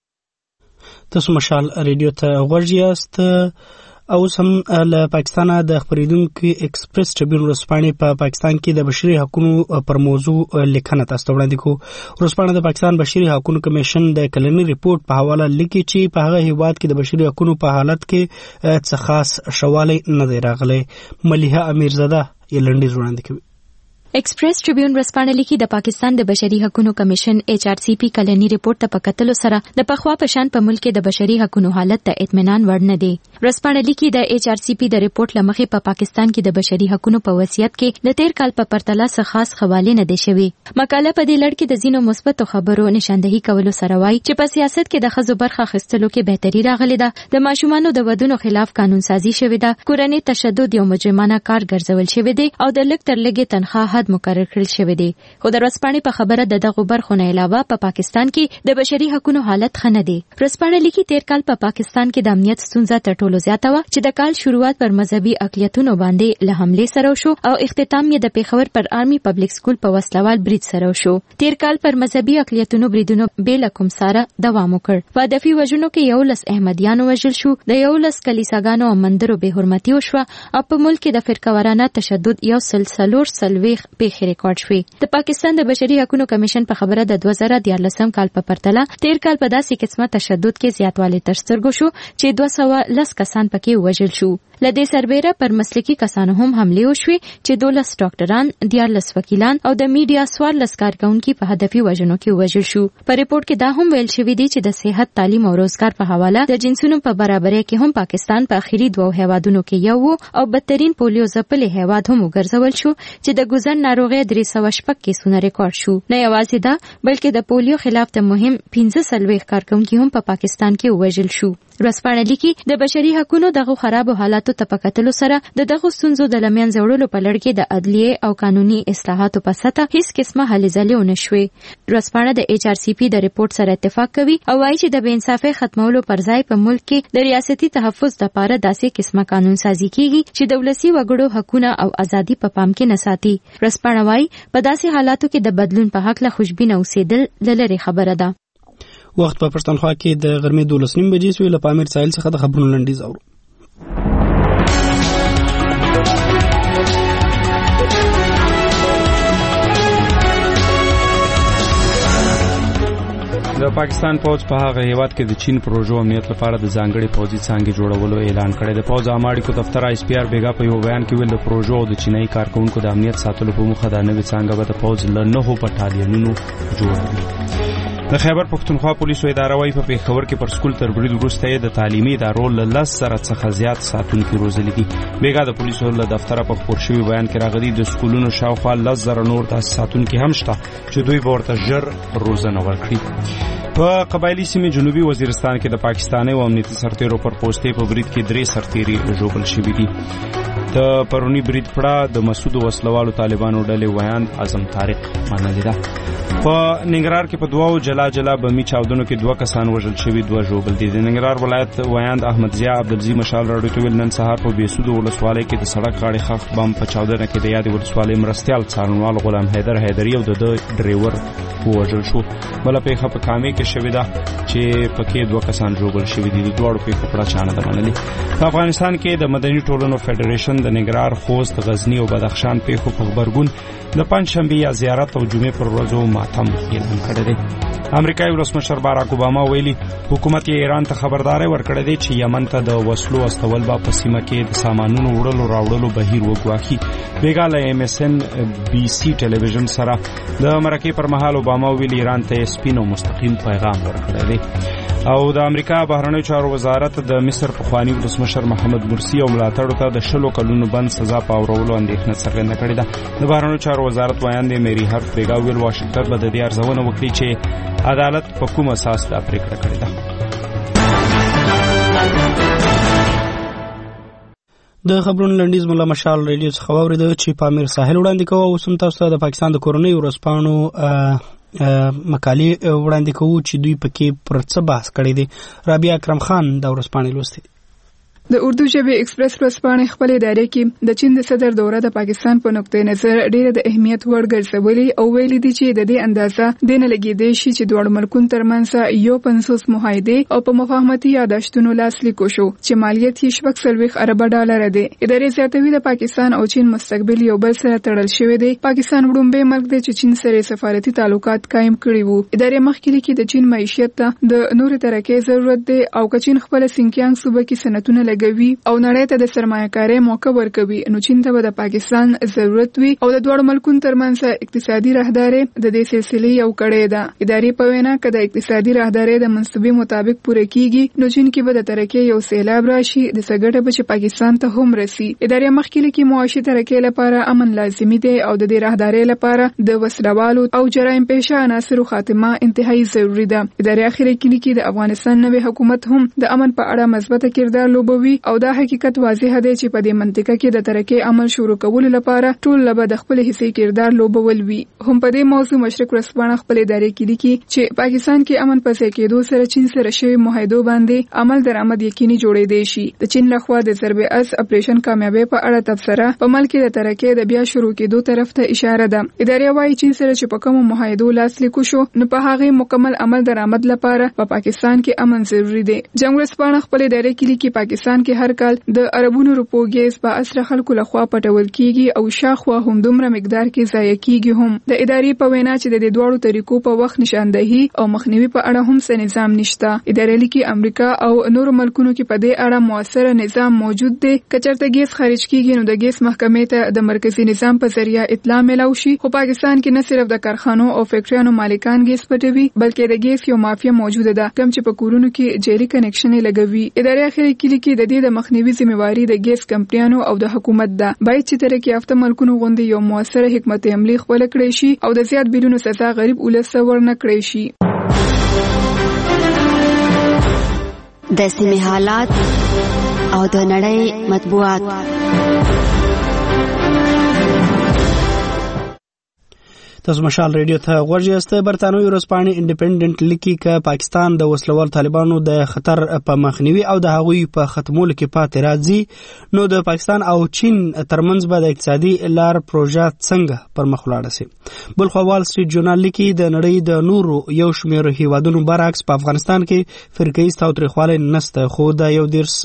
تاسو مشال ریډیو ته غوږ یاست او سم له پاکستان د خبرېدونکو ایکسپریس ټریبیون ورځپاڼې په پاکستان کې د بشري حقوقو پر موضوع لیکنه تاسو ته وړاندې کوو. ورځپاڼه د پاکستان بشري حقوقو کمیشن د کلنی ریپورت په حواله لیکي چې په هغه هیواد کې د بشري حقوقو په حالت کې څه خاص شوالی نه دی راغلی. ملیحه امیرزاده یې لنډیز وړاندې کوي. ایکسپریس ټریبیون ورځپاڼه لیکي د پاکستان د بشري حقوقو کمیشن HRCP کلنی ریپورت ته په کتلو سره د پخوا په شان په ملک کې د بشري حقوقو حالت ته اطمینان وړ نه دی. ورځپاڼه لیکي د HRCP د ریپورت لمخې په پاکستان کې د بشري حقوقو په وضعیت کې د تیر کال په پرتله څه خاص حواله نه دی شوی. مقاله په دې لړ کې د ځینو مثبت خبرو نشاندهي کولو سره وایي چې په سیاست کې د ښځو برخه اخیستلو کې بهتري راغلې ده. د ماشومانو د ودونو خلاف قانون سازي شوې ده. کورنۍ تشدد یو مجرمانه کار ګرځول شوی دی او د لږ تر لږه تنخواه حد مقرر کړل شوی دی. خو د ورځپاڼې په خبره د دغه برخو نه علاوه په پاکستان کې د بشري حقوقو حالت ښه نه دی. ورځپاڼه لیکي تیر کال په پاکستان کې د امنیت ستونزه تر ټولو زیاته وه چې د کال شروعات پر مذهبي اقلیتونو باندې له حملې سره وشو او اختتام یې د پیښور پر آرمي پبلک سکول په وسلوال برید سره وشو. تیر کال پر مذهبي اقلیتونو بریدونو بې له کوم ساره دوام وکړ. په هدفي وژنو کې 11 احمدیانو وژل شو، د 11 کلیساګانو او مندرو بې حرمتي وشوه او په ملک کې د فرقه تشدد یو سلسلور سلويخ پیښې ریکارډ شوې. د پاکستان د بشري حقوقو کمیشن په خبره د 2014 کال په پرتله تیر کال په داسې قسمه تشدد کې زیاتوالی تر سترګو شو چې 210 کسان پکې وژل شو. لدې سربېره پر مسلکي کسانو هم حملې وشوې چې 12 ډاکټران، 14 وکیلان او د میډیا 14 کارکونکي په هدفي وژنو کې وژل شو. په ریپورت کې دا هم ویل شوی دی چې د صحت، تعلیم او روزګار په حواله د جنسونو په برابرۍ کې هم پاکستان په اخیری 2 هیوادونو کې یو او بدترین پولیو ځپلې هیواد هم وګرځول شو چې د ګذر ناروغي 306 کیسونه ریکارډ شو. نه یوازې دا بلکې د پولیو خلاف د مهم 15 کارکونکي هم په پاکستان کې وژل شو. ورځپاڼه لیکي د بشري حقوقو دغه خرابو حالاتو ته په کتلو سره دغه ستونزو د لمن زوړلو په لړ کې د عدلیه او قانوني اصلاحاتو په سطح هیڅ قسمه هلې ځلې ونه شوې. ورځپاڼه د HRCP د ریپورت سره اتفاق کوي او وايي چې د بې انصافۍ ختمولو پر ځای په ملک کې د ریاستي تحفظ لپاره داسې قسمه قانون سازي کیږي چې د ولسي وګړو حقوقونه او ازادي په پام کې نه ساتي. ورځپاڼه وايي په داسې حالاتو کې د بدلون په حق له خوشبینه اوسېدل لری خبره ده. وخت په پښتونخوا کې د غرمې 12:30 بجې شوې. له پامیر ساحل څخه د خبرونو لنډیز اورو. د پاکستان پوځ په هغه هیواد کې د چین پروژو امنیت لپاره د ځانګړي پوځي څانګې جوړولو اعلان کړی. د پوځ عامه اړیکو دفتر ISPR بیګا په یو بیان کې ویل د پروژو او د چینایي کارکونکو د امنیت ساتلو په موخه د نوې څانګه به د پوځ له 9 بټالینونو جوړوي. د خیبر پښتونخوا پولیسو اداره وايي په پیښور کې پر سکول تر برید وروسته د تعلیمي ادارو له 10 زره څخه زیات ساتونکي روزلي دي. بیګا د پولیسو له دفتره په خبر شوی بیان کې راغلي د سکولونو شاوخوا 10 زره نور تاسو ساتونکي هم شته چې دوی به ورته ژر روزنه ورکړي. په قبایلی سیمې جنوبي وزیرستان کې د پاکستاني او امنیتي سرتیرو پر پوسټې په برید کې 3 سرتیري ژوبل شوي دي. د پرونی برید پړه د مسعود وسلوالو طالبانو ډلې ویاند اعظم طارق منلې ده. په ننګرهار کې په دوو جلا بمي چاودنو کې 2 کسان وژل شوي 2 ژوبل دي. د ننګرهار ولایت ویاند احمد ضیاء عبدالعزیز مشال راډیو ته ویل نن سهار په بیسود ولسوالۍ کې د سړک غاړې خښت بم په چاودنه کې د یادې ولسوالۍ مرستیال څارنوال غلام حیدر حیدري او د ډرایور وژل شو. بل پیښه په کامې کې شوې ده چې پکې 2 کسان ژوبل شوي دي. د دوړو پیښو پړه چانه ده منلې. په افغانستان کې د مدني ټولنو فدریشن د ننګرهار، خوست، غزنی او بدخشان پیښو په خبرګون د پنځشنبه یا زیارت او جمعې پر ورځو ماتم اعلان کړی دی. امریکایي ولسمشر باراک اوباما ویلي حکومت یې ایران ته خبرداري ورکړې ده چې یمن ته د وسلو استول به په سیمه کې د سامانونو وړلو راوړلو بهیر وګواښي. بیګا له MSNBC ټلویزیون سره د مرکې پر مهال اوباما ویلي ایران ته سپین او مستقیم پیغام ورکړی دی. او د امریکا بهرنیو چارو وزارت د مصر پخوانی ولسمشر محمد مرسی او ملاتړو ته د 10 کلونو بند سزا پاورولو اندېښنه څرګنده کړې ده. د بهرنیو چارو وزارت وایاند میری هرف بیګا ویل واشنگټن به د دې ارزونه وکړي چې عدالت په کوم اساس دا پریکړه کړې ده. د خبرونو لنډیز مولا مشال ریډیو څخه واورېده چې پامیر ساحل وړاندې کوو. اوس هم تاسو ته د پاکستان د کورنۍ ورځپاڼو مقالې وړاندې کوو چې دوی پکې پر څه بحث کړی دی. رابعه اکرم خان دا ورځپاڼې لوستې. د اردو ژبې ایکسپریس ورځپاڼې خپل ادارې کې د چین د صدر دوره د پاکستان په نقطه نظر ډیره د اهمیت وړ ګرځولې او ویلي دي چې د دې اندازه دینه لګیدې شي چې دوه ملکونو ترمنځ یو 500 معاهده او په مفاهمتي یاداشتونو لاسلیک شو چې مالیت یې 40 ارب ډالر دی. ادارې زیاتوي د پاکستان او چین مستقبل یو بل سره تړل شوی دی. پاکستان وړومبه ملک دی چې چین سره سفارتي تعلقات قائم کړي وو. ادارې مخکې لیکي د چین معیشت ته د نور ترقې ضرورت دی او کچین خپل سینکیانګ صوبه کې صنعتونه لګوي او نړۍ ته د سرمایه‌کارۍ موقع ورکوي. نو چین ته د پاکستان ضرورت وي او د دوه ملکونو ترمنځ اقتصادي راهداري د دې سلسلې یو کړی ده. ادارې په وینا کې د اقتصادي راهداري د منصوبې مطابق پوره کیږي نو چین کې به د ترقې یو سیلاب راشي د سګړه به پاکستان ته هم رسي. ادارې مخکې لیکي معاشي ترقې لپاره امن لازمي دی او د دې راهداري لپاره د وسلوالو او جرایم پیشه عناصرو خاتمه انتهایی ضروری ده. ادارې اخر کې لیکي د افغانستان نوې حکومت هم د امن په اړه مثبت کردار لوبوي او دا حقیقت واضح دی چې په دې منطقه کې د ترقې عمل شروع کولو لپاره ټول له د خپل حصې کردار لوبول وي. هم په دې موضوع مشرق ورځپاڼه خپل ادارې کې لیکي چې پاکستان کې امن پسې کېدو سره چین سره شوی معاهدو باندې عمل درآمد یقیني جوړېدای شي. د چین لخوا د ضرب اس اپریشن کامیابی په اړه تبصره په ملک د ترقې د بیا شروع کېدو طرف ته اشاره ده. ادارې وايي چین سره چې په کوم معاهدو لاسلیک شو نو په هغه مکمل عمل درآمد لپاره په پاکستان کې امن ضروری دی. جنگ ورځپاڼه خپل ادارې کې لیکي پاکستان کې هر کال د اربونو روپو ګیس په اسره خلکو لخوا پټول کیږي او شاخوا هم دومره مقدار کې ضایع کیږي. هم د ادارې په وینا چې د دوړو طریقو په وخت نشاندهي او مخنیوي په اړه هم څه نظام نشته. ادارې لیکي امریکا او نور ملکونو کې په دې اړه موثر نظام موجود دی. کچرته ګیس خارج کیږي نو د ګیس محکمې ته د مرکزی نظام په ذریعہ اطلاع ملو شي. خو پاکستان کې نه صرف د کارخانو او فیکټریانو مالکان ګیس پټوي بلکې د ګیس یو مافیا موجوده ده کوم چې په کورونو کې جېري کنیکشن لګوي. ادارې اخر کې لیکي د دې د مخنیوي ذمہواری د ګیس کمپنیانو او د حکومت ده. باید چې ترقی یافته ملکونو غوندي یو موثره حکمت عملی خپل کړی شي او د زیات بیلونو سزا غریب ولس ورنه کړی شي. د سیمې حالات او د نړۍ مطبوعات. تاسو مشال ریډیو ته غوږ یاست. برتانوي ورځپاڼې انډیپندنت لیکي چې پاکستان د وسلوال طالبانو د خطر په مخنیوي او د هغوی په ختمولو کې پاتې راځي، نو د پاکستان او چین ترمنځ به د اقتصادي لار پروژه څنګه پر مخ ولاړه شي. بلخوا وال سټریټ ژورنال لیکي د نړۍ د نورو یو شمېر هیوادونو برعکس په افغانستان کې فرقه‌ییز تاوتریخوالی نشته، خو د یو دیرس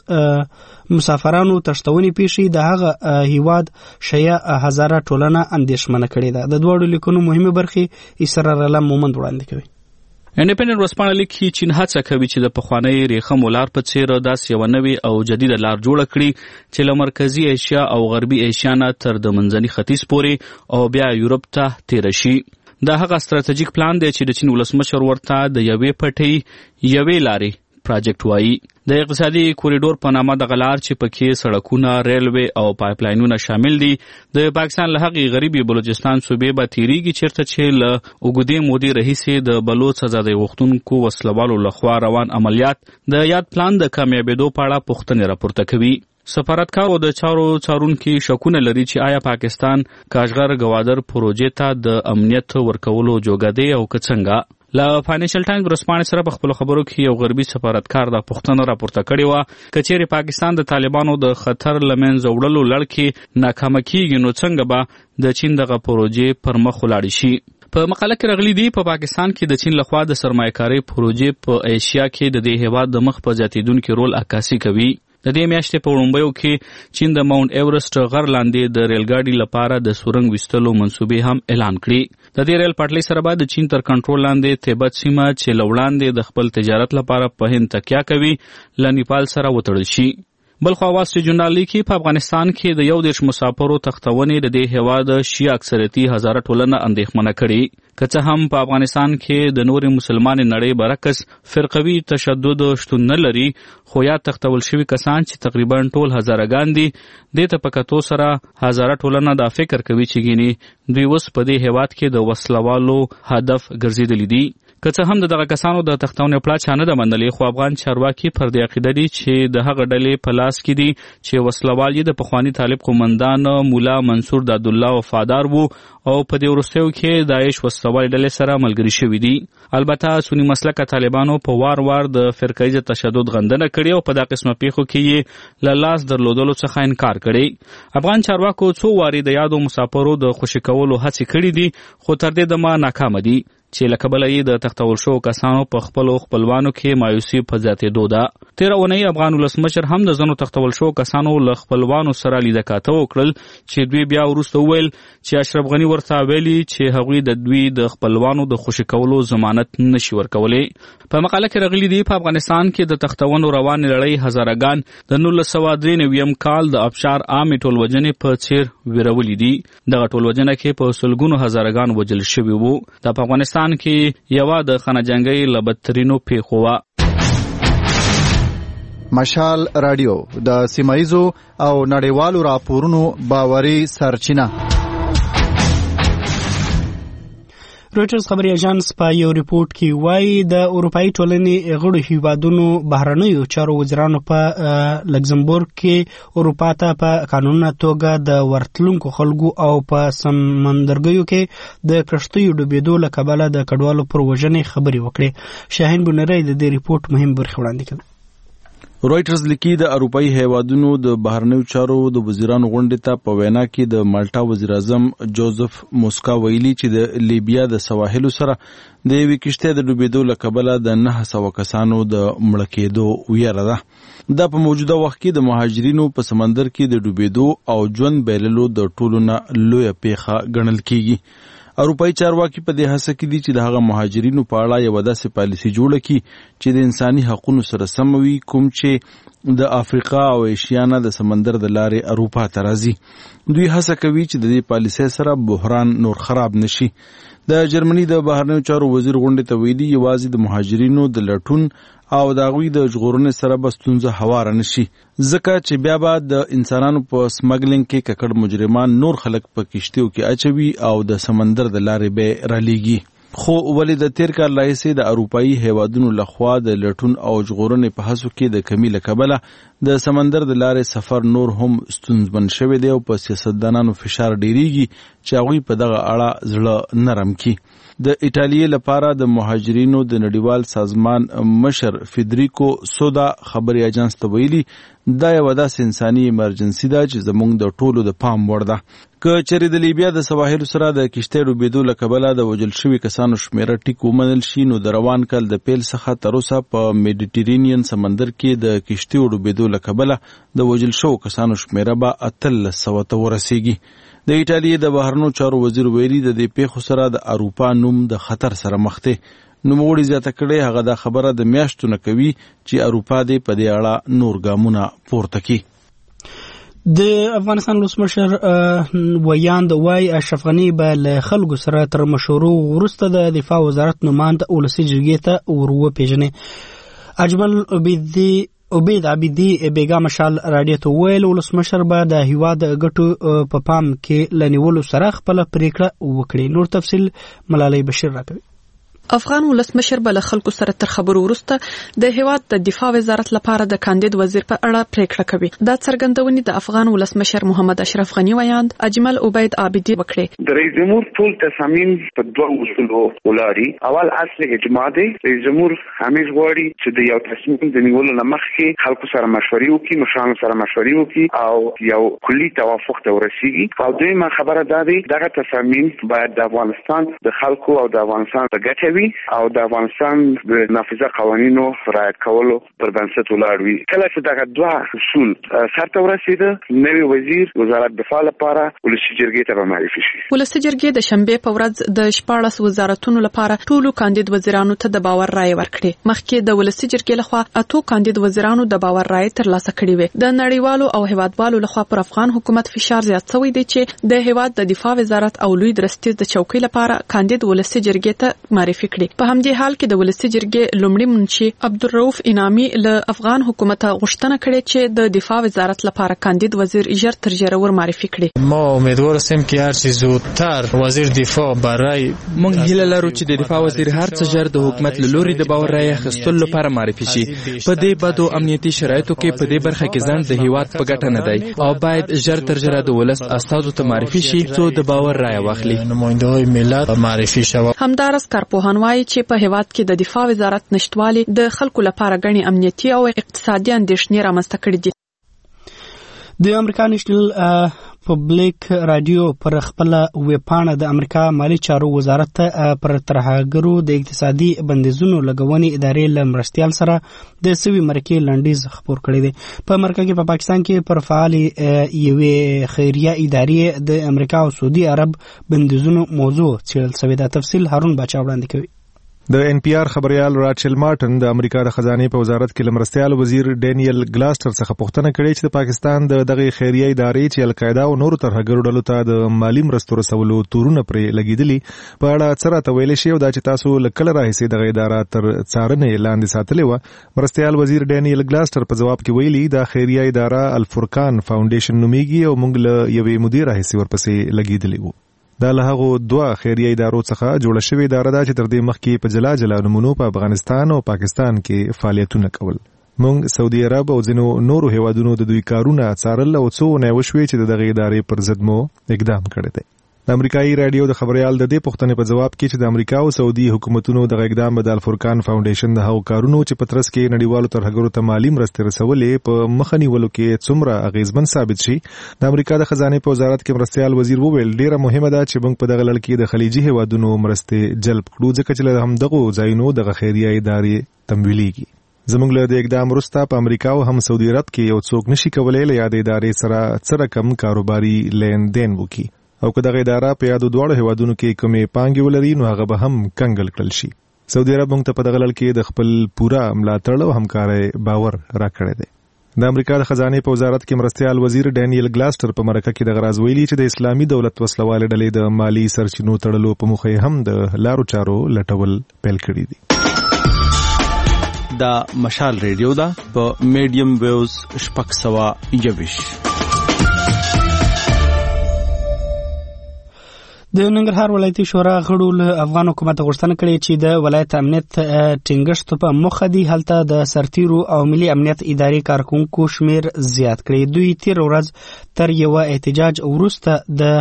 مسافرانو تښتونې پیښې د هغه هیواد شیعه هزاره ټولنه اندېښمنه کړې ده. د دواړو لیکونو مهمه برخې اسرار الله مومند وړاندې کوي. انډیپندنت ورځپاڼه لیکي چین هڅه کوي چې د پخوانۍ ریښه مولار په څیر داسې یوه نوې او جدیده لار جوړه کړي چې له مرکزي ایشیا او غربي ایشیا نه تر د منځني ختیځ پورې او بیا یورپ ته تېره شي. دا هغه ستراتیژیک پلان دی چې د چین ولسمشر ورته د یوې پټۍ یوې لارې پراجیکټ وایي. د اقتصادي کوریډور په نامه دغه لار چې پکې سړکونه، ریلوې او پایپ لاینونه شامل دي د پاکستان له هغې غریبې بلوچستان صوبې به تیریږي چیرته چې له اوږدې مودې راهیسې د بلوڅ ازادۍ غوښتونکو وسلوالو لخوا روان عملیات د یاد پلان د کامیابېدو په اړه پوښتنې راپورته کوي. سفارتکارو د چارو څارونکي شکونه لري چې آیا پاکستان کاشغر ګوادر پروژې ته د امنیت ورکولو جوګه دی او که څنګه. له فاینانشل ټایمز ورځپاڼې سره په خپلو خبرو کې یو غربي سفارتکار دا پوښتنه راپورته کړې وه که چیرې پاکستان د طالبانو د خطر له منځه وړلو لړ کې ناکامه کیږي نو څنګه به د چین دغه پروژې پر مخ ولاړې شي. په مقاله کې راغلي دي په پاکستان کې د چین لخوا د سرمایه‌کارۍ پروژې په ایشیا کې د دې هیواد د مخ په زیاتېدونکي رول عکاسي کوي. د دې میاشتې په وړومبیو کې چین د ماونټ ایورسټ غر لاندې د ریلګاډي لپاره د سورنګ ویستلو منصوبې هم اعلان کړي. د دې ریل پټلۍ سره به د چین تر کنټرول لاندې تبت سیمه چې له وړاندې د خپل تجارت لپاره په هند تکیه کوي له نیپال سره وتړل شي. بلخوا وال سټریټ ژورنال لیکي په افغانستان کې د یو دیرش مسافرو تښتونې د دې هیواد شیعه اکثریتي هزاره ټولنه اندېښمنه کړي. که څه هم په افغانستان کې د نورې مسلمانې نړۍ برعکس فرقوي تشدد شتون نه لري، خو یا تښتول شوي کسان چې تقریبا ټول هزارهګان دي دې ته په کتو سره هزاره ټولنه دا فکر کوي چې ګینې دوی اوس په دې هیواد کې د وسلوالو هدف ګرځېدلي دي. که څه هم دغه کسانو د تښتونې پړه چا نه ده منلې، خو افغان چارواکي پر دې عقیده دي چې د هغه ډلې په لاس کې دي چې وسلوال یې د پخواني طالب قومندان مولا منصور دادالله وفادار وو او په دې وروستیو کې داعش وسلوال ډلې سره ملګري شوي دي. البته سنی مسلکه طالبانو په وار وار د فرقه‌ییز تشدد غندنه کړې او په دا قسمه پیښو کې یې له لاس درلودلو څخه انکار کړی. افغان چارواکو څو وارې د یادو مسافرو د خوشي کولو هڅې کړې دي، خو تر دې دمه ناکامه دي چې له کبله یې د تښتول شوو کسانو په خپلو خپلوانو کې مایوسي په زیاتېدو ده. تېره اونۍ افغان ولسمشر هم د ځینو تښتول شوو کسانو له خپلوانو سره لیده کاته وکړل چې دوی بیا وروسته وویل چې اشرف غني ورته ویلي چې هغوی د دوی د خپلوانو د خوشي کولو ضمانت نشي ورکولی. په مقاله کې راغلي دي په افغانستان کې د تښتونو روانې لړۍ هزارهګان د 1993 کال د ابشار عامې ټولوژنې په څیر ویرولي دي. دغه ټولوژنه کې په سلګونو هزارهګان وژل شوي وو. د افغانستان کې یوه د خانه جنګۍ له بدترینو پیښو وه. مشال رادیو د سیمایزو او نړیوالو راپورونو باوري سرچینه. رویټرز خبري اژانس په یو ریپورت کې وایي د اروپאי ټولنې غړو هیوادونو بهرنیو چارو وزیرانو په لکزمبورګ کې اروپا ته په قانوني توګه د ورتلونکو خلکو او په سمندرګیو کې د کشتیو ډوبېدو له کبله د کډوالو پر وژنې خبرې وکړې. شاهین بونری د دې ریپورت مهم برخې وړاندې کړې. رویټرز لیکي د اروپאי هیوادونو د بهرنیو چارو د وزیرانو غونډې ته په وینا کې د مالټا وزیر اعظم جوزف موسکا ویلي چې د لیبیا د سواحلو سره د یوې کشتۍ د ډوبېدو له کبله د 900 کسانو د مړه کېدو ویره ده. دا په موجوده وخت کې د مهاجرینو په سمندر کې د ډوبېدو او ژوند بایللو د ټولو نه لویه پیښه ګڼل کیږي. اروپאי چارواکي په دې هڅه کې دي چې د هغه مهاجرینو په اړه یوه داسې پالیسي جوړه کړي چې د انساني حقونو سره سم وي، کوم چې د افریقا او ایشیا نه د سمندر د لارې اروپا ته راځي. دوی هڅه کوي چې د دې پالیسۍ سره بحران نور خراب نشي. د جرمني د بهرنیو چارو وزیر غونډې ته ویلي یوازې د مهاجرینو د لټون او د هغوی د ژغورنې سره به ستونزه هواره نشي، ځکه چې بیا به د انسانانو په سمګلینګ کې ککړ مجرمان نور خلک په کشتیو کې اچوي او د سمندر د لارې به رالیږي. خو ولې د تیر کال راهیسې د اروپایي هیوادونو لخوا د لټون او ژغورنې په هڅو کې د کمی له کبله د سمندر د لارې سفر نور هم ستونزمن شوی دی او په سیاستدانانو فشار ډیریږي چې هغوی په دغه اړه زړه نرم کړي. د ایټالیې لپاره د مهاجرینو د نړیوال سازمان مشر فیدریکو سودا خبري اجانس ته ویلي دا یوه داسې انساني ایمرجنسي ده چې زموږ د ټولو د پام وړ ده. که چېرې د لیبیا د سواحلو سره د کشتۍ ډوبېدو له کبله د وژل شوي کسانو شمېره ټیک ومنل شي، نو د روان کال د پیل څخه تر اوسه په میډیټرینین سمندر کې د کشتیو ډوبېدو له کبله د وژل شوو کسانو شمېره به 1800 ته ورسیږي. د ایټالیې د بهرنیو چارو وزیر ویلي د دې پیښو سره د اروپا نوم د خطر سره مخ دی. نوموړي زیاته کړې هغه دا خبره د میاشتو نه کوي چې اروپا دې په دې اړه نور ګامونه پورته کړي. د افغانستان ولسمشر ویاند وای اشرف غني به له خلکو سره تر مشورو وروسته د دفاع وزارت نوماند ولسي جرګې ته وروپېژني. اجمل عبید عبیدی بیگا مشال راډیو ته ویل ولسمشر به د هیواد ګټو په پام کې لنیولو سره خپل پریکړه وکړي. نور تفصیل ملالۍ بشیر راکوي. افغان ولسمشر بل خلکو سره تر خبرو وروسته د هیواد د دفاع وزارت لپاره د کاندید وزیر په اړه پریکړه کوي. دا څرګندونې د افغان ولسمشر محمد اشرف غني ویاند اجمل عبید عابدی وکړي. د رئیس جمهور ټول تصامیم په دوه اصولو ولاړی. اول اصل اجماع دی. رئیس جمهور همیش غواړي چې د یو تصمیم د نیولو مخکې خلکو سره مشورې وکړي، مشرانو سره مشورې وکړي او یو کلی توافق ته ورسیږي. او دویمه خبره دا دی دغه تصامیم باید د افغانستان د خلکو او د افغانستان د ګټې او د افغانستان د نافذه قوانینو رعایت کولو پر بنسټ ولاړ وي. کله چې دغه دوه اصول سرته ورسېده، نوی وزیر وزارت دفاع لپاره ولسي جرګې ته به معرفي شي. ولسي جرګې د شنبې په ورځ د 14 وزارتونو لپاره ټولو کاندید وزیرانو ته د باور رایه ورکړې. مخکې د ولسي جرګې لخوا 8 کاندید وزیرانو د باور رایه ترلاسه کړې وې. د نړیوالو او هیوادوالو لخوا پر افغان حکومت فشار زیات شوی دی چې د هیواد د دفاع وزارت او لوی درستیز د چوکۍ لپاره کاندید ولسي جرګې ته معرفي کړي. په همدې حال کې د ولسي جرګې لومړي منشي عبدالرؤف انعامي له افغان حکومت غوښتنه کړې چې د دفاع وزارت لپاره کاندید وزیر ژر تر ژره ور معرفي کړي. ما امیدوار هستیم که هر چه زودتر وزیر دفاع برای موږ هیله لرو چې د دفاع وزیر هر څه ژر د حکومت له لوري د باور رایه اخیستلو لپاره معرفي شي. په دې بدو امنیتي شرایطو کې په دې برخه کې ځنډ د هیواد په ګټه نه دی او باید ژر تر ژره د ولس استازو ته معرفي شي څو د باور رایه واخلي. نماینده‌های ملت معرفي شوه. همدارس کارپوهان وایي چې په هیواد کې د دفاع وزارت نشټوالي د خلکو لپاره غني امنیتي او اقتصادي اندېښنې رامنځته کړې دي. د امریکا نېشنل پبلک رادیو پر خپل ویبپاڼه د امریکا مالی چارو وزارت ته پر ترهګرو د اقتصادي بندیزونو لګونې ادارې له مرستیال سره د سوي مرکې لنډیز خپور کړی دی. په مرکه کې په پاکستان کې پر فعال یوې خیریه ادارې د امریکا او سعودي عرب بندیزونو موضوع څېړل شوی دی. تفصیل هارون باچا وړاندې کوي. د ان پی آر خبريال راچل مارټن د امریکا د خزانه په وزارت کې لمرستيال وزیر ډینیل ګلاسټر څخه پوښتنه کړې چې د پاکستان د دغه خیریه ادارې چې القاعده او نور ترهګرو ډلو ته د مالی مرستو رسولو تورونه پرې لګیدلي په اړه څه راته ویل شي او دا چې تاسو لکه راهیسې دغه اداره تر څارنې لاندې ساتلې و. مرستيال وزیر ډینیل ګلاسټر په جواب کې ویلي دا خیریه اداره الفرقان فاونډیشن نومیږي او موږ له یوې مدیر راهیسې ورپسې لګیدلې وو. دا له هغه دوه خیریه ادارو څخه جوړه شوې اداره ده چې تر دې مخکې په جلا جلا نمونو په افغانستان او پاکستان کې فعالیتونه کول. موږ سعودي عرب او ځینو نورو هیوادونو د دوی کارونه څارل او څو نه وشوي چې دغه ادارې پر ضد مو اقدام کړی دی. د امریکایي رادیو د خبريال د دې پوښتنې په جواب کې چې د امریکا او سعودي حکومتونو د اقدام د الفرقان فاونډیشن د هغو کارونو چې په ترڅ کې نړیوالو ترهګرو ته مالی مرستې رسولې په مخه نیولو کې څومره اغیزمن ثابت شي، د امریکا د خزانه په وزارت کې مرستيال وزیر وویل ډیره مهمه ده چې موږ په دغه لړ کې د خلیجي هیوادونو مرستې جلب کړو ځکه چې له همدغو ځایونو د خیریه ادارې تمویلېږي. زموږ له اقدام وروسته په امریکا او هم سعودي عرب کې یو څوک نشي کولای له یاد ادارې سره څه رقم کاروباري لین دین وکړي او که دغه اداره په یادو دواړو هیوادونو کې کومې پانګې ولري نو هغه به هم کنګل کړل شي. سعودي عرب موږ ته په دغه لړ کې د خپل پوره ملاتړ او همکارۍ باور راکړی دی. د امریکا د خزانه په وزارت کې مرستيال وزیر ډینیل ګلاسټر په مرکه کې د غراز ویلي چې د اسلامي دولت وسلوال ډلې د مالی سرچینو تړلو په مخه هم د لارو چارو لټول پیل کړی دي. دا مشال ریډیو دا په میډیم ویوز 620. د ننګرهار ولایتي شورا غړو له افغان حکومت غوښتنه کړې چې د ولایت امنیت ټینګښت په موخه دی هلته د سرتیرو او ملي امنیت ادارې کارکونکو شمیر زیات کړي. دوی تیر ورځ تر یو احتجاج وروسته د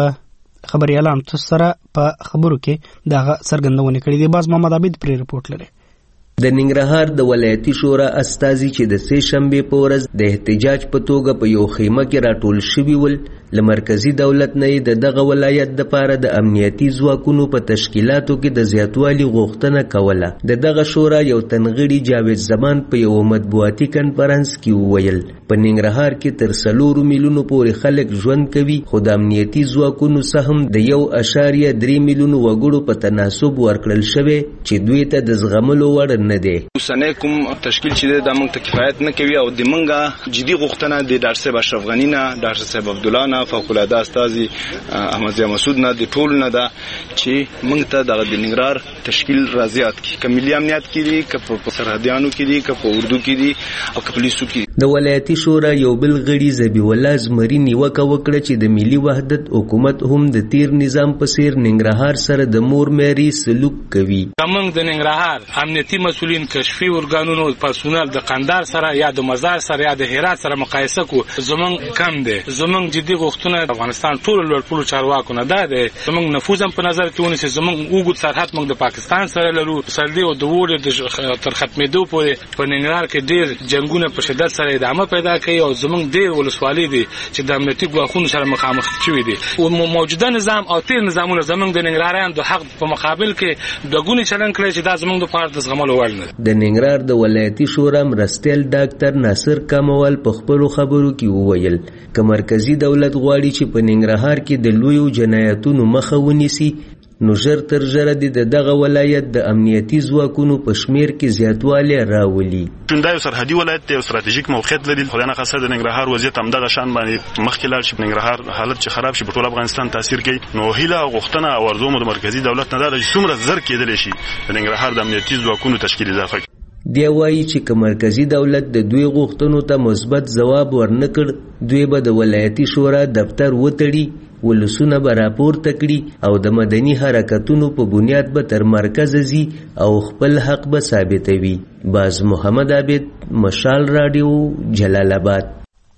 خبريالانو سره په خبرو کې دغه څرګندونه کړې دي. باز محمد عابد پر ریپورت لري. د ننګرهار د ولایتي شورا استازي چې د سې شنبې په ورځ د احتجاج په توګه په یو خیمه کې راټول شوي ول له مرکزی دولت نه د دغه ولایت دپاره د امنیتي ځواکونو په تشکیلاتو کې د زیاتوالي غوښتنه کوله. د دغه شورا یو تنغړي جاوید زمان په یو مطبوعاتي کنفرانس کې وویل په ننګرهار کې تر 4 میلیونو پورې خلک ژوند کوي خو د امنیتي ځواکونو سهم د 1.3 میلیونو وګړو په تناسب ورکړل شوی چې دوی ته د زغملو وړ نه دی. اوسنی کوم تشکیل چې د موږ ته کفایت نه کوي او د موږ جدي غوښتنه د ډاکټر صاحب اشرف غنی نه، ډاکټر صاحب عبدالله نه، فوق العاده استاذي احمد ضیا مسعود نه د ټول نه ده چې موږ ته د ننګرهار تشکیل راځيات کی کملي امنیت کې دي که په سرحدیانو کې دي که په اردو کې دي او که پولیسو کې. د ولایتي شورا یو بل غړي ذبیح الله زمري نیوکه وکړه چې د ملي وحدت حکومت هم د تیر نظام په څیر ننګرهار سره د مور مېري سلوک کوي. موږ د ننګرهار امنیتي مسؤلین کشفي ارګانونو پرسونل د قندار سره یا د مزار سره یا د هرات سره مقایسه کو زمونږ کم دي. زمونږ جدي غوښتنه د افغانستان ټول لوړ چارواکو نه ده زمونږ نفوذ هم په نظر کې ونیسي. زمونږ وګړو سرحد موږ د پاکستان سره لرو. سردي او د وړ تر ختمېدو پورې په ننګرهار کې ډېر جنگونه په شدت سره ادامه پیدا کوي او زمونږ ډېر ولسوالۍ دي چې د امنیتي ګواښونو سره مخامخ شوي دي. او موجوده نظام او تیر نظامونه زمونږ د ننګرهاریانو د حق په مقابل کې دوګونی چلن کړی چې دا زمونږ د پاره د زغملو وړ نه. د ننګرهار د ولایتي شورا مرستیال ډاکټر ناصر کاموال په خپلو خبرو کې وویل که مرکزی دولت غواړي چې په ننګرهار کې د لویو جنایتونو مخه ونیسي نو ژر تر ژره د دغه ولایت د امنیتي ځواکونو په شمیر کې زیاتوالی راولي. دا یو سرحدي ولایت دی، یو ستراتیژیک موقعیت لري. خدای نه خاصه د ننګرهار وضعیت همدغه شان باندې مخکې لاړ شي. ننګرهار حالت چې خراب شي په ټول افغانستان تاثیر کوي. نو هیله او غوښتنه او ارزو مو د مرکزی دولت نه ده چې څومره زر کېدلی شي د ننګرهار د امنیتي ځواکونو تشکیل اضافه کړي. دی وایي چې که مرکزی دولت د دوی غوښتنو ته مثبت ځواب ورنکړ دوی به د ولایتي شورا دفتر وتړي، ولسونه به راپورته کړي او د مدني حرکتونو په بنیاد به تر مرکز ځي او خپل حق به ثابتوي. باز محمد عابد، مشال رادیو، جلال آباد.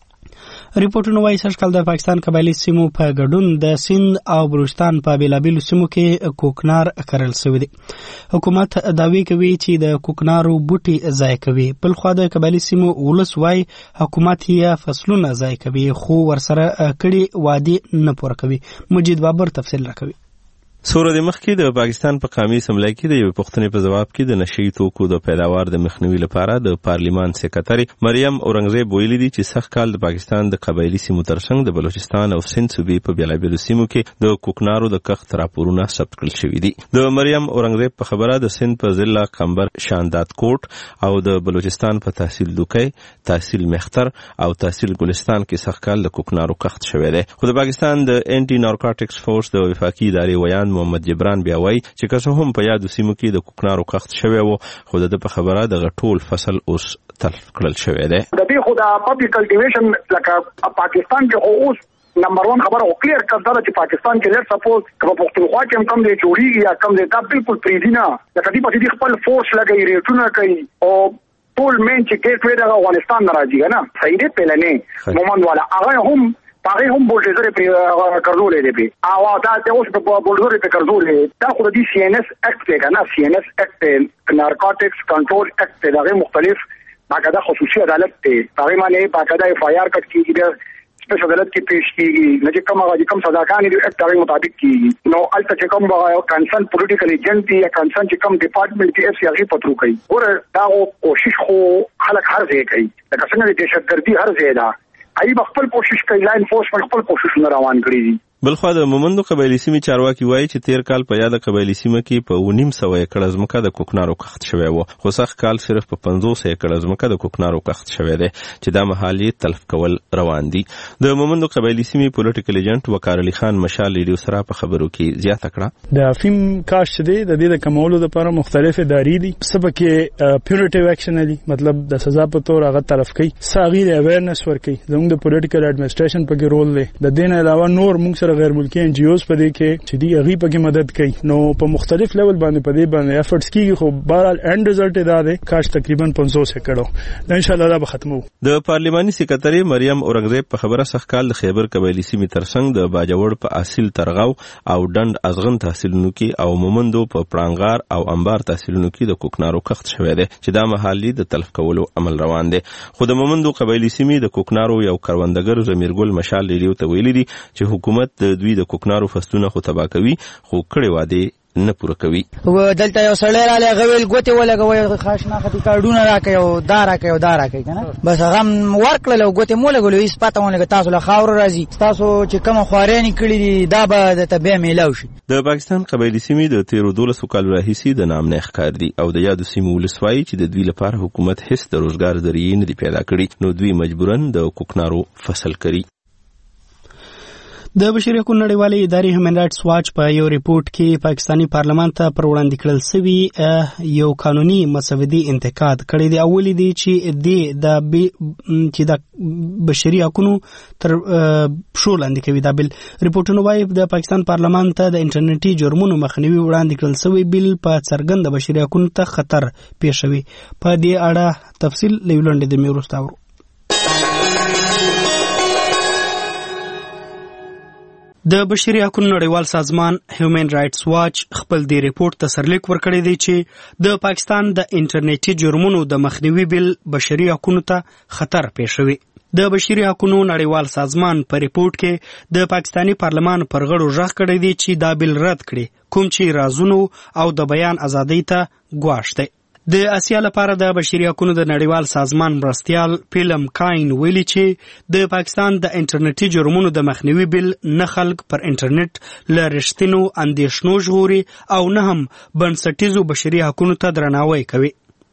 ریپورټونه وايي سږکال د پاکستان قبایلي سیمو په ګډون د سند او بلوچستان په بیلابیلو سیمو کې کوکنار کرل شوی دی. حکومت دعوی کوي چې د کوکنارو بوټي ضایع کوي. بل خو د قبایلي سیمو ولس وايي حکومت یې فصلونه ضایع کوي خو ورسره کړي وعده نه پوره کوي. مجید بابر تفصیل راکوي. سوره د مخکې د پاکستان په قومي اسمبلی کې د یو پوښتنې په جواب کې د نشئی توکو د پیداوار د مخنیوي لپاره د پارلیمان سکرټري مریم اورنګزیب ویلي دي چې سخت کال د پاکستان د قبایلي سیمو ترڅنګ د بلوچستان او سند صوبې په بیلابیلو سیمو کې د کوکنارو د کښت راپورونه ثبت کړل شوي دي. د مریم اورنګزیب په خبره د سند په ضلع کمبر شاندات کوټ او د بلوچستان په تحصیل دوکۍ، تحصیل مختر او تحصیل ګلستان کې سخت کال د کوکنارو کښت شوی دی. خو د پاکستان د انټي نارکوټکس فورس د وفاقي ادارې ویان محمد جبران بیا وایي چې که څه هم په یادو سیمو کې د کوکنارو کښت شوی و خو د په خبره دغه ټول فصل اوس تلف کړل شوی دی. د دې خو د پبلک کلټیویشن لکه پاکستان کې اوس نمبر 1 خبره او کلیر کړه چې پاکستان کې لر سپورټ کله پښتونخوا کې کم دی جوړیږي یا کم دی دا بالکل پریزینا لکه دې په دې خپل فورس لګي ریټونه کوي او ټول مین چې ګیټ وی د افغانستان راځي نه صحیح دی پلنې مومن والا هغه هم پاره هم بولډزر په کړولې دی او دا اوس په بولډزر په کړولې دا خو د سی ان اس اکټ کې کنه سی ان اس اکټ نارکوټکس کنټرول اکټ دا مختلف باقاعده خصوصي عدالت ته هغه باندې باقاعده اف آی آر کټ کیږي د سپیشل عدالت کې پیش کیږي نه چې کوم سزاګانې د اکټ هغه مطابق کیږي نو البته چې کوم کنسرن پولیټیکل ایجنټ یا کنسرن چې کوم ډپارټمنټ کې اف سی هغه پترو کوي ور دا کوشش خو خلک هر ځای کوي لکه څنګه د دهشتګردي هر ځای دا ای خپل کوشش کوي لاین فورسمنت خپل کوششونه روان کړی دي. بلخوا د مومندو قبایلی سیمې چارواکي وایي چې تیر کال په یاده قبایلی سیمه کې په 900 ایکړه ځمکه د کوکنارو کښت شوی و، خو سږ کال صرف په 500 ایکړه ځمکه د کوکنارو کښت شوی دی چې دا مهال یې تلف کول روان دي. د مومندو قبایلی سیمې پولیټیکل ایجنټ وقار علي خان مشال ریډیو سره په خبرو کې زیاته کړه. د افیم کاشت دی د دې د کمولو لپاره مختلف ادارې دي، سبکه پیورټیو اکشن دي، مطلب د سزا په تور هغه طرف کوي، ساغي د اویرنس ورکي، زموږ د پولیټیکل اډمنسټریشن په کې رول دی. د دین علاوه نور موږ سره غیر ملکی ان جی اوز په دې کې چې دی هغه په کې مدد کوي، نو په مختلف لیول باندې په دې باندې افورټس کیږي، خو بهرحال اینڈ رزلټ دا دی کاش تقریبا 500 ایکړو ان شاء الله دا به ختمو. د پارلیماني سکرټری مریم اورنګزیب په خبره سږ کال د خیبر قبایلی سیمې ترڅنګ د باجوړ په اصل ترغاو او ډند ازغن تحصیلونو کې او مومندو په پړانګار او انبار تحصیلونو کې د کوکنارو کښت شوی دی چې دا مهالي د تلف کولو عمل روان دی. خو د مومندو قبایلی سیمې د کوکنارو یو کروندګر زمیرګل مشال ریډیو ته ویلي دي چې حکومت د دوی د کوکنارو فصلونه خو تباه کوي خو کړي واده نه پوره کوي. و دلته یو سړی رالی غویل ګوتې ولګوي خاشناختی کارډونه راکوي او دا راکوي او دا راکوي کنه، بس هغه ورکړل او ګوتې مو لګولې هیڅ پته ونه لګه تاسو له خاور راځي، تاسو چې کوم خواراني کړی دي دا به د تبه میلاو شي. د پاکستان قبایلی سیمې د 13 کالو راهیسې د نام نه ښکار دي او د یادو سیمو ولسوایي چې د دوی لپاره حکومت هیڅ د روزګار ذریعې نه دی پیدا کړي، نو دوی مجبورن د کوکنارو فصل کوي. د بشري حقوقو نړیوالې ادارې هیومن رائټس واچ په یو ریپورت کې پاکستاني پارلمان ته پر وړاندې کړل سوي یو قانوني مسودي انتقاد کړی دی. اولی دی چې د بشري حقوقو تر پښو لاندې کوي. دا بل ریپورټونه وايي د پاکستان پارلمان ته د انټرنیټي جرمونو مخنیوي وړاندې کړل سوی بل په څرګند بشري حقوقو ته خطر پیښوي. په دې اړه تفصیل لیولند د میروستاورو. د بشري حقوقو نړیوال سازمان هیومن رائټس واچ خپل دی ریپورت ته سرلیک ورکړی دی چې د پاکستان د انټرنیټي جرمونو د مخنیوي بل بشري حقوقو ته خطر پیښوي. د بشري حقوقو نړیوال سازمان په ریپورت کې د پاکستاني پارلمان پر غړو ژغ کړی دی چې دا بل رد کړي کوم چې رازونو او د بیان ازادۍ ته ګواښ دی. د اسیا لپاره د بشري حقوقو د نړیوال سازمان مرستیال فیلم کاین ویلي چې د پاکستان د انټرنیټي جرمونو د مخنیوي بل نه خلک پر انټرنیټ له رښتینو اندېښنو ژغوري او نه هم بنسټیزو بشري حقوقو ته درناوی کوي.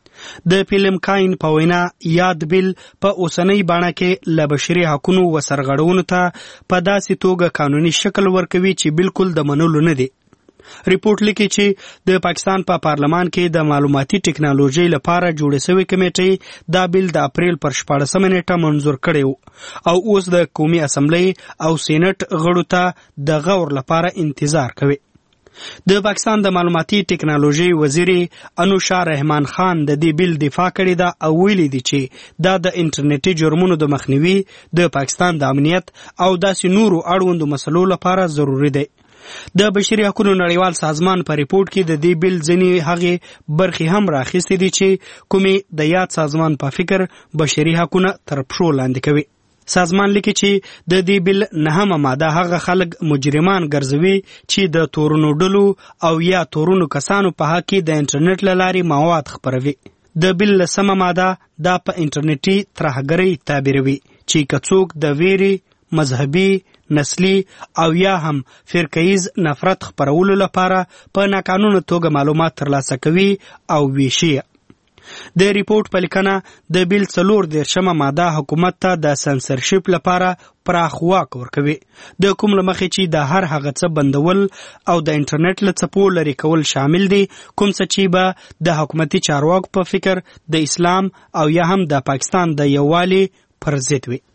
د فیلم کاین په وینا یاد بل په اوسنۍ بڼه کې له بشري حقوقو وسرغړونو ته په داسې توګه قانوني شکل ورکوي چې بالکل د منلو نه دی. ریپورت لیکي چې د پاکستان په پارلمان کې د معلوماتي ټکنالوژي لپاره جوړې شوې کمیټې دا بل د اپریل پر 14 نیټه منظور کړی او اوس د قومي اسمبلی او سېنات غړو ته د غور لپاره انتظار کوي. د پاکستان د معلوماتي ټکنالوژي وزیر انوشا رحمان خان د دې بل دفاع کړې ده او ویلي دي چې دا د انټرنیټي جرمونو د مخنیوي د پاکستان د امنیت او داسې نورو اړوندو مسلو لپاره ضروری دی. د بشري حقوقو نړیوال سازمان په ریپورت کې د دې بل ځینې هغې برخې هم راخیستې دي چې کومې د یاد سازمان په فکر بشري حقوقونه تر پښو لاندې کوي. سازمان لیکي چې د دې بل 9مه ماده هغه خلک مجرمان ګرځوي چې د تورونو ډلو او یا تورونو کسانو په حق کې د انټرنیټ له لارې مواد خپروي. د بل 10مه ماده دا په انټرنیټي ترهګرۍ تعبیروي چې که څوک د ویرې، مذهبي، نسلی او یا هم فرقیز نفرت خپرولو لپاره په ناقانونه توګه معلومات ترلاسه کوي او ویشي. د ریپورت په لیکنه د بل 4 ماده حکومت ته د سنسرشپ لپاره پراخ واک ورکوي، د کوم لمخې چې د هر هغه څه بندول او د انټرنیټ له څپو لرې کول شامل دي کوم څه چې به د حکومتي چارواکو په فکر د اسلام او یا هم د پاکستان د یووالي پر ضد وي.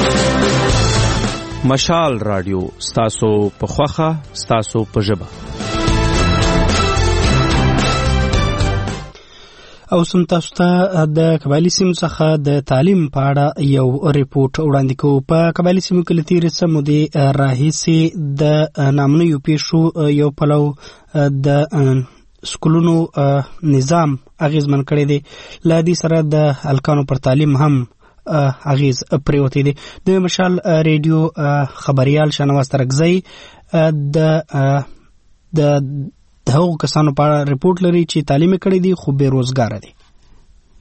مشال رادیو ستاسو په خوخه ستاسو په ژبه. او سم تاسو ته د قبایلی سیمو څخه د تعلیم په اړه یو ریپورت وړاندې کوو. په قبایلی سیمو کې له تېرې څه مودې راهیسې د نامنویو پیښو یو پلو د سکولونو نظام اغیزمن کړی دی. له دې سره د هلکانو پر تعلیم هم اغیز پریوتی دی. د مشال ریډیو خبریال شنواز ترکزی د هغو کسانو په اړه ریپورت لري چې تعلیم کړی دی خو بې روزګاره دي.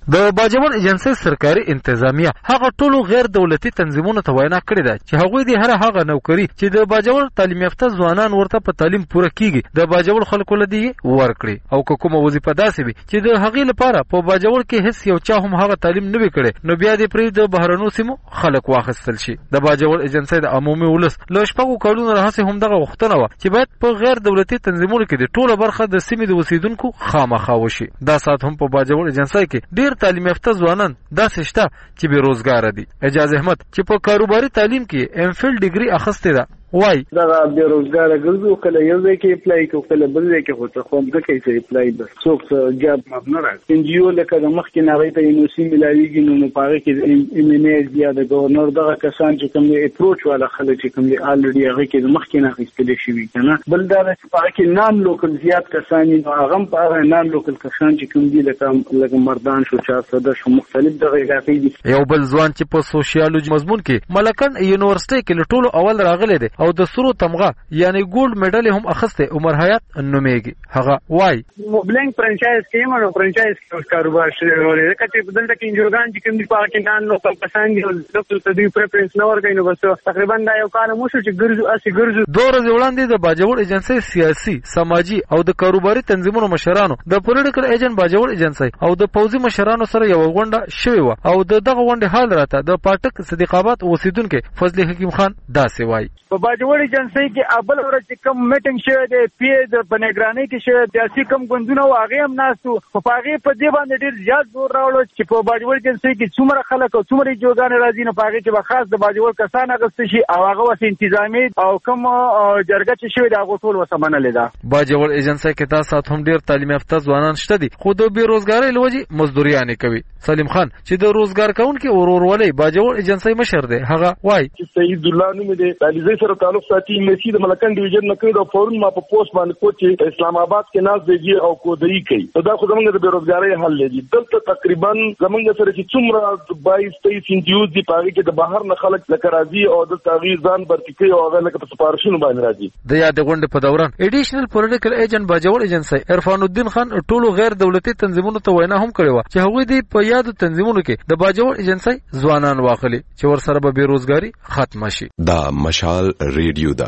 د باجوړ ایجنسی سرکاري انتظامیه هغه ټولو غیر دولتي تنظیمونو ته وینا کړې ده چې هغوی د هغه نوکری چې د باجوړ تعلیم یافته ځوانان ورته په تعلیم پوره کیږي د باجوړ خلکو له دی ورکړي او کومه وظیفه داسې وي چې د هغې لپاره په باجوړ کې هیڅ یو چا هم هغه تعلیم نه وي کړی نو بیا دې پرې د بهرنو سیمو خلک واخیستل شي. د باجوړ ایجنسی د عمومي ولس له شپږو کلونو راهیسې هم دغه غوښتنه وه چې باید په غیر دولتي تنظیمونو کې د ټوله برخه د سیمې د اوسیدونکو خامخا وشي. دا ساعت هم په باجوړ ایجنسی کې ډیر تعلیم یافته ځوانان داسې شته چې بې روزګاره دي. اعجاز احمد چې په کاروباري تعلیم کې ام فیل ډیګري اخیستې ده وای دا بې روزګاره ګرځو کله یو ځای کې اپلای کوو کله بل ځای کې خو ته خو د کې چې اپلای بس څوک جاب مبنه راځي ان جی او لکه د مخکې نغې ته یونیورسيټي ملاویږي نو په هغه کې ام ان ایس یا د گورنر دغه کسان چې کوم اپروچ والا خلک چې کوم الریډي هغه کې د مخکې نه غوښتل شي کنه بل دا چې په هغه کې نان لوکل زیات کسان نو هغه په هغه نان لوکل کسان چې کوم دي لکه مردان شو چا صدر شو مختلف دغه علاقې دي. یو بل ځوان چې په سوشیالوجي مضمون کې ملکن یونیورسيټي کې ټولو اول راغلی دی او د سرو تمغه یعنی ګولډ میډل هم اخسته عمر حیات نومېږي. هغه وای بلنک فرانچایز کې مونږ فرانچایز کې کاروبار شروع ولې کته بدل کې انجورګان چې کوم دي په کې نان لوکل کسان دي لوکل تدوی پریفرنس نه ورګي نو بس تقریبا دا یو کار مو شو چې ګرځو دوه ورځې وړاندې د باجوړ ایجنسی سیاسي سماجی او د کاروباري تنظیمونو مشرانو د پولیټیکل ایجنټ باجوړ ایجنسی او د پوځي مشرانو سره یو غونډه شوې و او دغه غونډه حال راته د پاټک صدیق آباد اوسیدونکو فضل حکیم خان داسې وای په باجوړ ایجنسی کې ابل ورځ کوم میټینګ شوی دی پی د بنګرانی کې شوی سیاسي کوم ګوندونه واغې هم ناسو په هغه په دې باندې ډیر زیات زور راوړل چې په باجوړ ایجنسی کې څومره خلک او څومره جوګان راځي نو په هغه کې به خاص د باجوړ کسان اغست شي او هغه وس انتظامی او کوم جرګه چې شوی دا غوټول وسمنه لیدا. باجوړ ایجنسی کې تاسو هم ډیر تعلیم یافته ځوانان شته دي خو د بیروزګاری لوجي مزدوریانه کوي. سلیم خان چې د روزګار کونکي ورورولې باجوړ ایجنسی مشر دی هغه وای چې سید الله نوم دی علیزی سره تعلق ساتي مسی د ملکن ډیویژن نه کړو فورن ما په پوسټ باندې کوچي اسلام آباد کې ناز دیږي او کودئی کوي دا خو زمونږ د بیروزګاری حل لري دلته تقریبا زمونږ سره چې څومره 22-23 انډیوز دی پاره کې د بهر نه خلک لکه راځي او د تغییر ځان برتکي او هغه لکه په سپارښتنه باندې راځي. د یاد غونډې په دوران ایډیشنل پولیټیکل ایجنټ باجوړ ایجنسی عرفان الدین خان ټولو غیر دولتي تنظیمونو ته وینا هم کړې و چې هغوی دی په یادو تنظیمونو کې د باجوړ ایجنسی ځوانان واخلي چې ورسره به بیروزګاری ختم شي. دا مشال ریډیو دا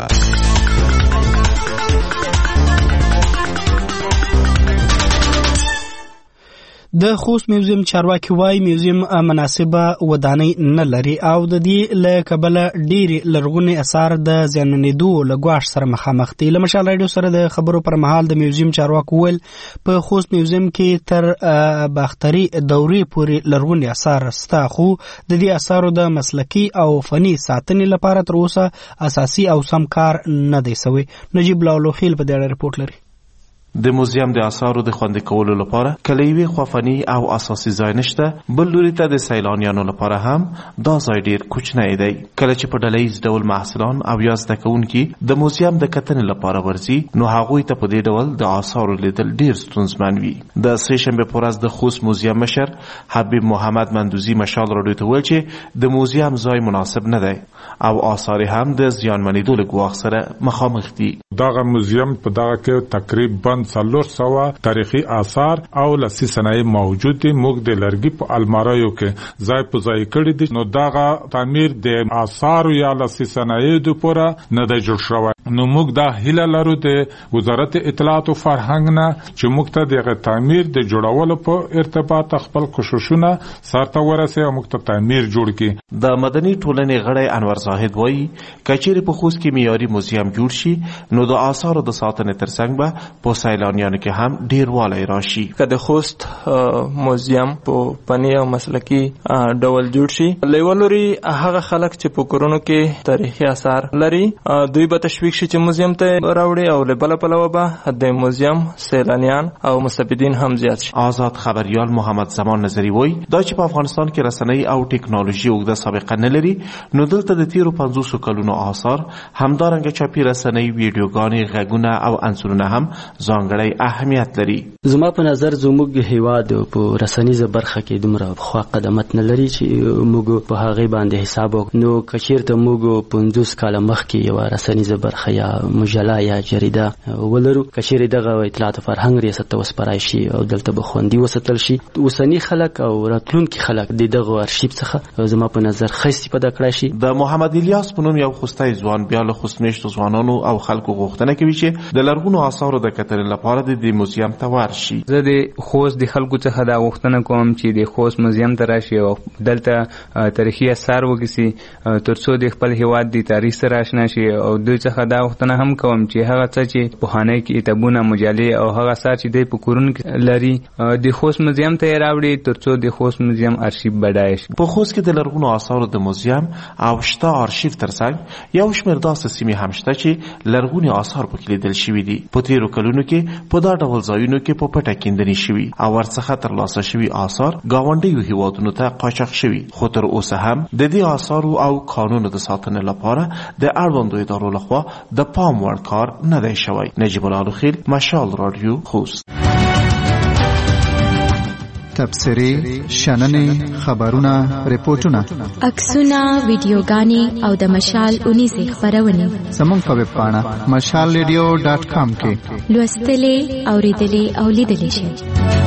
د خوست میوزیم چارواکي وای میوزیم مناسبه ودانۍ نه لري او د دې له کبله ډېری لرغوني اثار د زیانمنېدو له ګواښ سره مخامخ دي. له مشال راډیو سره د خبرو پر مهال د میوزیم چارواکو ویل په خوست میوزیم کې تر باختري دورې پورې لرغوني اثار شته خو د دې اثارو د مسلکي او فني ساتنې لپاره تر اوسه اساسي او سم کار نه دی شوی. نجیب لاولوخیل په دې اړه رپورټ لري. د موزیم د آثارو د خوندي کولو لپاره کله یوې خوافني او اساسي ځای نشته بل لوري ته د سیلانیانو لپاره هم دا ځای ډیر کوچنی دی. کله چې په ډلهییز ډول محصلان او یا زده کوونکي د موزیم د کتنې لپاره ورځي نو هغوی ته په دې ډول د آثارو لیدل ډیر ستونزمن وي. د سه شنبه په ورځ د خوست موزیم مشر حبیب محمد مندوزی مشال راډیو ته ویل چې د موزیم ځای مناسب نه دی او آثار هم د زیانمنېدو له ګواښ سره مخامخ دي. دغه موزیم په دغه کې تقریبا 400 تاریخي آثار او لاسي صنایع موجود دي. موږ د لرګي په الماریو کې ځای په ځای کړی دي نو دغه تعمیر د آثار یا لاسي صنایع د پوره نه دی جوړ شوی. نو موږ دا هیله لرو د وزارت اطلاعات او فرهنګ نه چې موږ ته دغه تعمیر د جوړولو په ارتباط خپل کوششونه سرته ورسي او موږ ته تعمیر جوړ کړي. د مدني ټولنې غړی انور زاهد وایي کچېرې په خوست کې معیاري موزیم جوړ شي نو د آثارو د ساتنې ترڅنګ به په سیلانیانو کې هم ډیر والی راشي. که د خوست موزیم په فني او مسلکي ډول جوړ شي لیولوري هغه خلک چې په کورونو کې تاریخي آثار لري دوی به تشویق شي چې موزیم ته راوړي او له بل پلوه به د موزیم سیلانیان او مستفیدین هم زیات شي. آزاد خبریال محمد زمان نظری وایي دا چې په افغانستان کې رسنۍ او ټکنالوژي اوږده سابقه نه لري نو دلته د تیرو 50 کلونو آثار همدارنګه چاپي رسنۍ ویډیوګانې غږونه او انځورونه هم ځانګړی اهمیت لري. زما په نظر زموږ هیواد په رسنیزه برخه کې دومره خوا قدمت نه لري چې موږ په هغه باندې حساب وکړو. نو کچیرته موږ 50 کال مخکې یو رسنیزه برخه برخه یا مجله یا جریده ولرو کچېرې دغه اطلاعات فرهنګ ریاست ته وسپارای شي او دلته به خوندي وساتل شي. اوسنی خلک او راتلونکي خلک د دغه ارشیف څخه زما په نظر ښه استفاده کړای شي. د محمد الیاس په نوم یو خوستی ځوان بیا له خوسمېشتو ځوانانو او خلکو غوښتنه کوي چې د لرغونو آثارو د کتلې لپاره د دې موزیم ته ورشي. زه د خوست د خلکو څخه دا غوښتنه کوم چې د خوست موزیم ته راشي او دلته تاریخي آثار وګوري ترڅو د خپل هیواد د تاریخ سره آشنا شي او دوی څخه دا غوښتنه هم کوم چې هغه څه چې پخواني کتابونه مجلې او هغه څه چې د پکورون لري د خوست موزیم ته راوړي ترڅو د خوست موزیم ارشیف بډای شي. په خوست کې د لرغونو آثارو د موزیم او شته ارشیف ترڅنګ یو شمېر داسې سیمې هم شته چې لرغوني آثار پکې لیدل شوي دي. په تیرو کلونو کې په دا ډول ځایونو کې په پټه کیندنې شوي او ورڅخه ترلاسه شوي آثار ګاونډیو هیوادونو ته قاچاق شوي، خو تر اوسه هم د دې آثارو او قانونو د ساتنې لپاره د اړوندو ادارو لخوا د پام وړ کار نه دی شوی. نجیب الله خیل، مشال رادیو، خوست. تبصرې، شننې، خبرونه، ریپورتونه، عکسونه، ویډیوګانې او د مشال 19 خبرونه زموږ په ویب پاڼه mashalradio.com کې لوستلې، اوریدلې او لیدلې شئ.